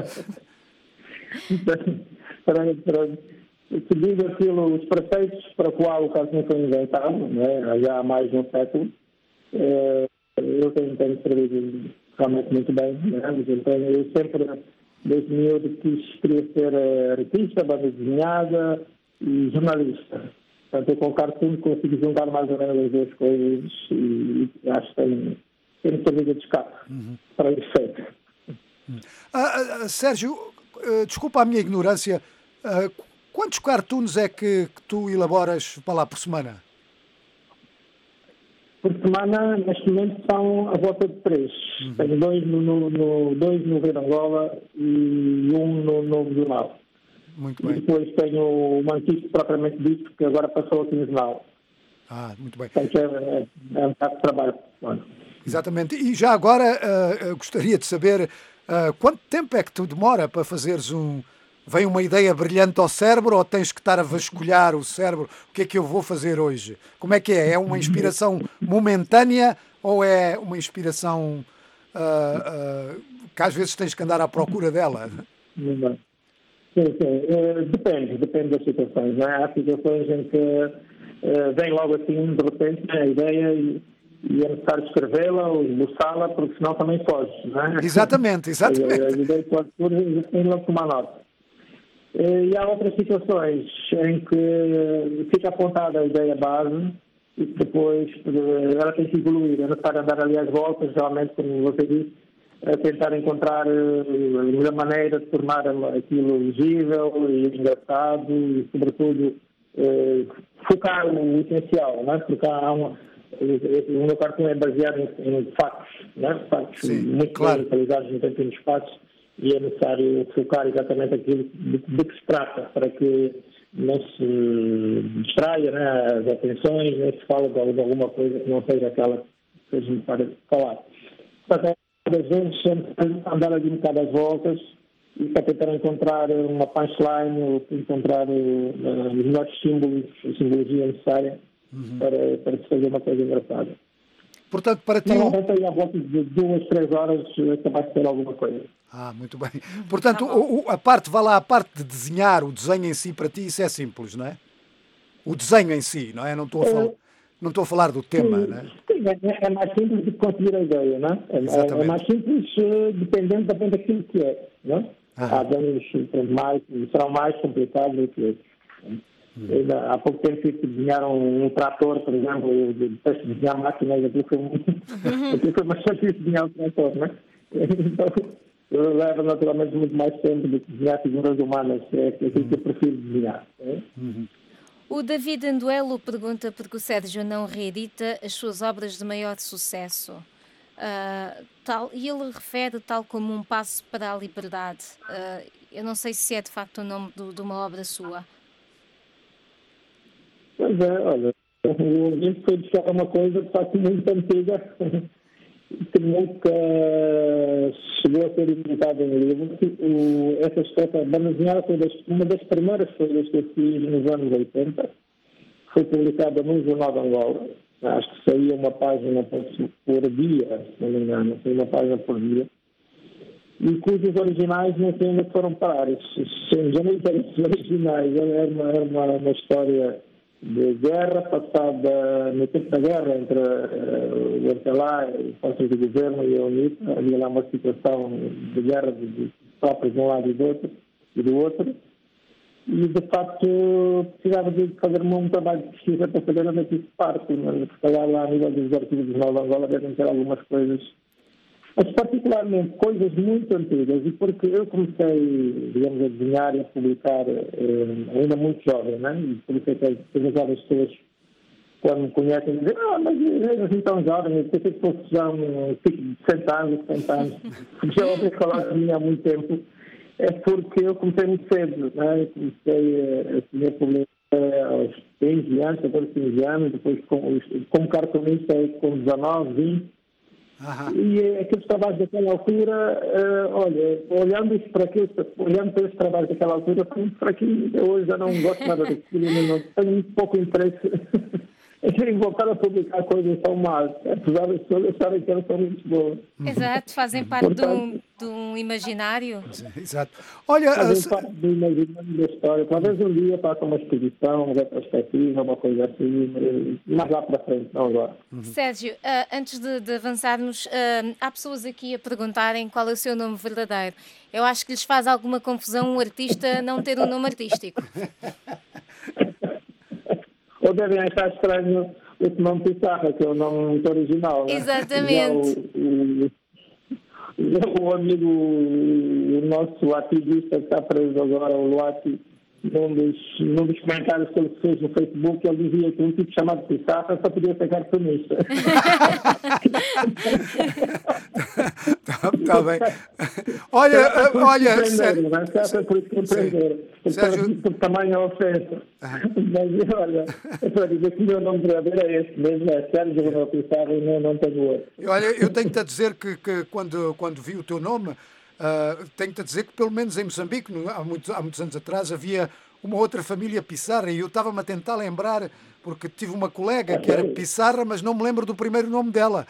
Seguindo aquilo, os preceitos para o qual o cartoon foi inventado, né, já há mais de um século, eu tenho servido realmente muito bem. Né? Então, eu sempre, desde miúdo, queria ser artista, banda desenhada e jornalista. Portanto, eu com o cartoon consegui juntar mais ou menos as 2 coisas e acho que tenho servido de escape para o efeito. Sérgio, desculpa a minha ignorância, quantos cartoons é que tu elaboras para lá por semana? Por semana, neste momento, são a volta de 3. Tenho 2 no Rio de Angola e 1 no Novo Jornal. Muito bem. E depois tenho o Manquico propriamente dito, que agora passou a quinzenal. Muito bem. Portanto, é um bocado de trabalho. Exatamente. E já agora gostaria de saber quanto tempo é que tu demora para fazeres Vem uma ideia brilhante ao cérebro ou tens que estar a vasculhar o cérebro? O que é que eu vou fazer hoje? Como é que é? É uma inspiração momentânea ou é uma inspiração que às vezes tens que andar à procura dela? Sim. Depende das situações. Não é? Há situações em que vem logo assim, de repente, a ideia e é necessário escrevê-la ou esboçá-la, porque senão também foge. Não é? Exatamente. A ideia pode surgir e logo tomar nota. E há outras situações em que fica apontada a ideia base e que depois ela tem que evoluir. É necessário andar ali às voltas, realmente, como você disse, a tentar encontrar a melhor maneira de tornar aquilo legível e engraçado e, sobretudo, focar no essencial, não é? Porque o meu cartoon é baseado em factos, não é? Factos muito bem localizados no tempo e no espaço. E é necessário focar exatamente aquilo de que se trata, para que não se distraia, né, as atenções, nem se fala de alguma coisa que não seja aquela que seja necessário falar. Portanto, às vezes, sempre andar ali um bocado às voltas e para tentar encontrar uma punchline ou encontrar os melhores símbolos, a simbologia necessária para se fazer uma coisa engraçada. Portanto, para ti... Normalmente aí à volta de 2, 3 horas é capaz de ter alguma coisa. Muito bem. Portanto, a parte de desenhar, o desenho em si, para ti, isso é simples, não é? O desenho em si, não é? Não estou a falar do tema, sim, não é? Sim, é mais simples de conseguir a ideia, não é? É mais simples dependendo daquilo que é, não é? Há desenhos serão mais complicados do que outros. Há pouco tempo tive que desenhar um trator, por exemplo, depois de desenhar máquinas, aquilo foi bastante difícil desenhar um trator, não é? Então, leva naturalmente muito mais tempo do que desenhar figuras humanas, é aquilo que eu prefiro desenhar. O David Anduelo pergunta porque o Sérgio não reedita as suas obras de maior sucesso. e ele refere tal como um passo para a liberdade. Eu não sei se é de facto o nome de uma obra sua. Pois é, olha, o ouvinte foi buscar uma coisa de facto muito antiga, que nunca chegou a ser editada em livro. Essa história, banda desenhada, foi uma das primeiras coisas que eu fiz nos anos 80. Foi publicada num jornal de Angola. Acho que saía uma página por dia, se não me engano, saía uma página por dia. E cujos originais não sei onde foram parar. Já nem eram os originais, era uma história de guerra passada no tempo da guerra entre o MPLA, as forças do governo e a UNITA. Havia lá uma situação de guerra de tropas de um lado e do outro. E, de facto, precisava de fazer um trabalho de pesquisa para saber onde é que isso parte. Se calhar lá a nível dos arquivos de Nova Angola devem ter algumas coisas, mas particularmente coisas muito antigas, e porque eu comecei, digamos, a desenhar e a publicar ainda muito jovem, né? E por isso é que as pessoas, quando me conhecem, dizem, mas és assim tão jovem, eu pensei que fosse já um tipo de 60 anos, porque já ouvi falar de mim há muito tempo. É porque eu comecei muito cedo, né? Comecei a publicar aos 15 anos, 15 anos, depois como cartunista com 19, 20. E aqueles trabalhos daquela altura, olhando para esse trabalho daquela altura, foi muito fraquinho. Eu hoje já não gosto nada daquilo, não tenho muito pouco interesse em voltar a publicar coisas tão más, apesar das pessoas acharem que elas são muito boas. Exato, fazem parte de um imaginário. Exato. Olha, fazem parte do imaginário da história. Talvez um dia faça uma exposição, uma retrospectiva, uma coisa assim, mais lá para frente, não agora. Sérgio, antes de avançarmos, há pessoas aqui a perguntarem qual é o seu nome verdadeiro. Eu acho que lhes faz alguma confusão um artista não ter um nome artístico. Ou devem achar estranho esse nome Pissarra, que é o nome muito original. Né? Exatamente. O amigo, o nosso ativista que está preso agora, o Luati, num dos comentários que ele fez no Facebook, ele dizia que um tipo chamado Pissarra só podia ser cartunista. Está bem. Olha, Sérgio, por isso que empreenderam. Por tamanho a ofensa. Mas olha, eu estou a dizer que o meu nome verdadeiro é esse mesmo, é Sérgio Romeu Pissarra, e não tenho outro. Olha, eu tenho-te a dizer que quando vi o teu nome, tenho-te a dizer que pelo menos em Moçambique, há muitos anos atrás, havia uma outra família Pissarra, e eu estava-me a tentar lembrar, porque tive uma colega que era Pissarra, mas não me lembro do primeiro nome dela.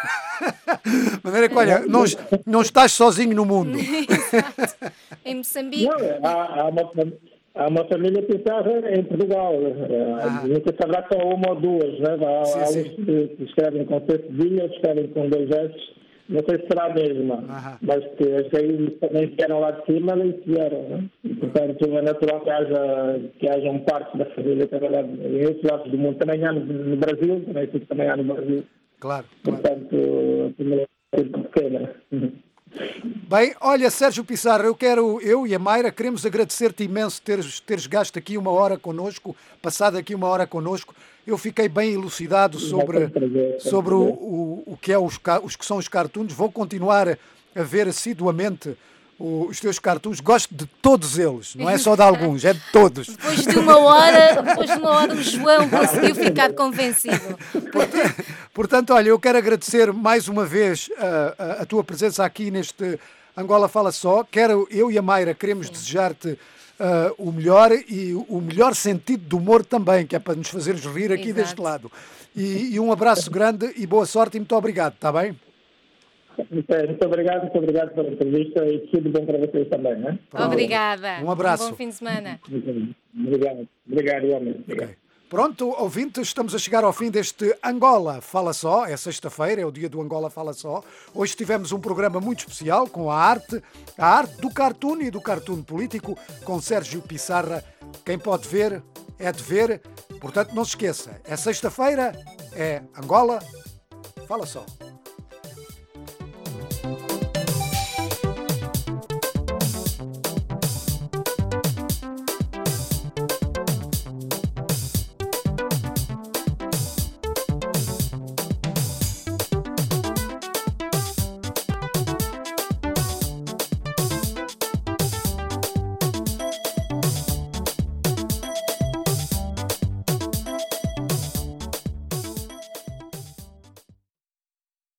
De maneira que, olha, não estás sozinho no mundo. Exato. Em Moçambique. Não, há uma família Pissarra em Portugal. Nunca saberá só uma ou duas, né? Há uns que escrevem com C cedilha, outros escrevem com 2 S. Não sei se será a mesma, mas que as raízes também vieram lá de cima e vieram, né? E, portanto, é natural que haja um parte da família trabalhar em outros lados do mundo. Também há no Brasil, também há no Brasil. Claro. Portanto, a primeira coisa pequena. Bem, olha, Sérgio Pissarra, eu e a Mayra queremos agradecer-te imenso teres gasto aqui uma hora connosco, passado aqui uma hora connosco. Eu fiquei bem elucidado sobre o que é os que são os cartoons. Vou continuar a ver assiduamente os teus cartoons. Gosto de todos eles, não é só de alguns, é de todos. Depois de uma hora o João conseguiu ficar convencido. Portanto, olha, eu quero agradecer mais uma vez a tua presença aqui neste Angola Fala Só. Eu e a Mayra queremos desejar-te o melhor e o melhor sentido de humor também, que é para nos fazeres rir aqui deste lado. E um abraço grande e boa sorte e muito obrigado, está bem? Muito obrigado pela entrevista e tudo bom para vocês também, né? Obrigada. Um abraço. Um bom fim de semana. Obrigado, igualmente. Okay. Pronto, ouvintes, estamos a chegar ao fim deste Angola Fala Só. É sexta-feira, é o dia do Angola Fala Só. Hoje tivemos um programa muito especial com a arte do cartoon e do cartoon político, com Sérgio Pissarra. Quem pode ver, é de ver. Portanto, não se esqueça, é sexta-feira, é Angola Fala Só.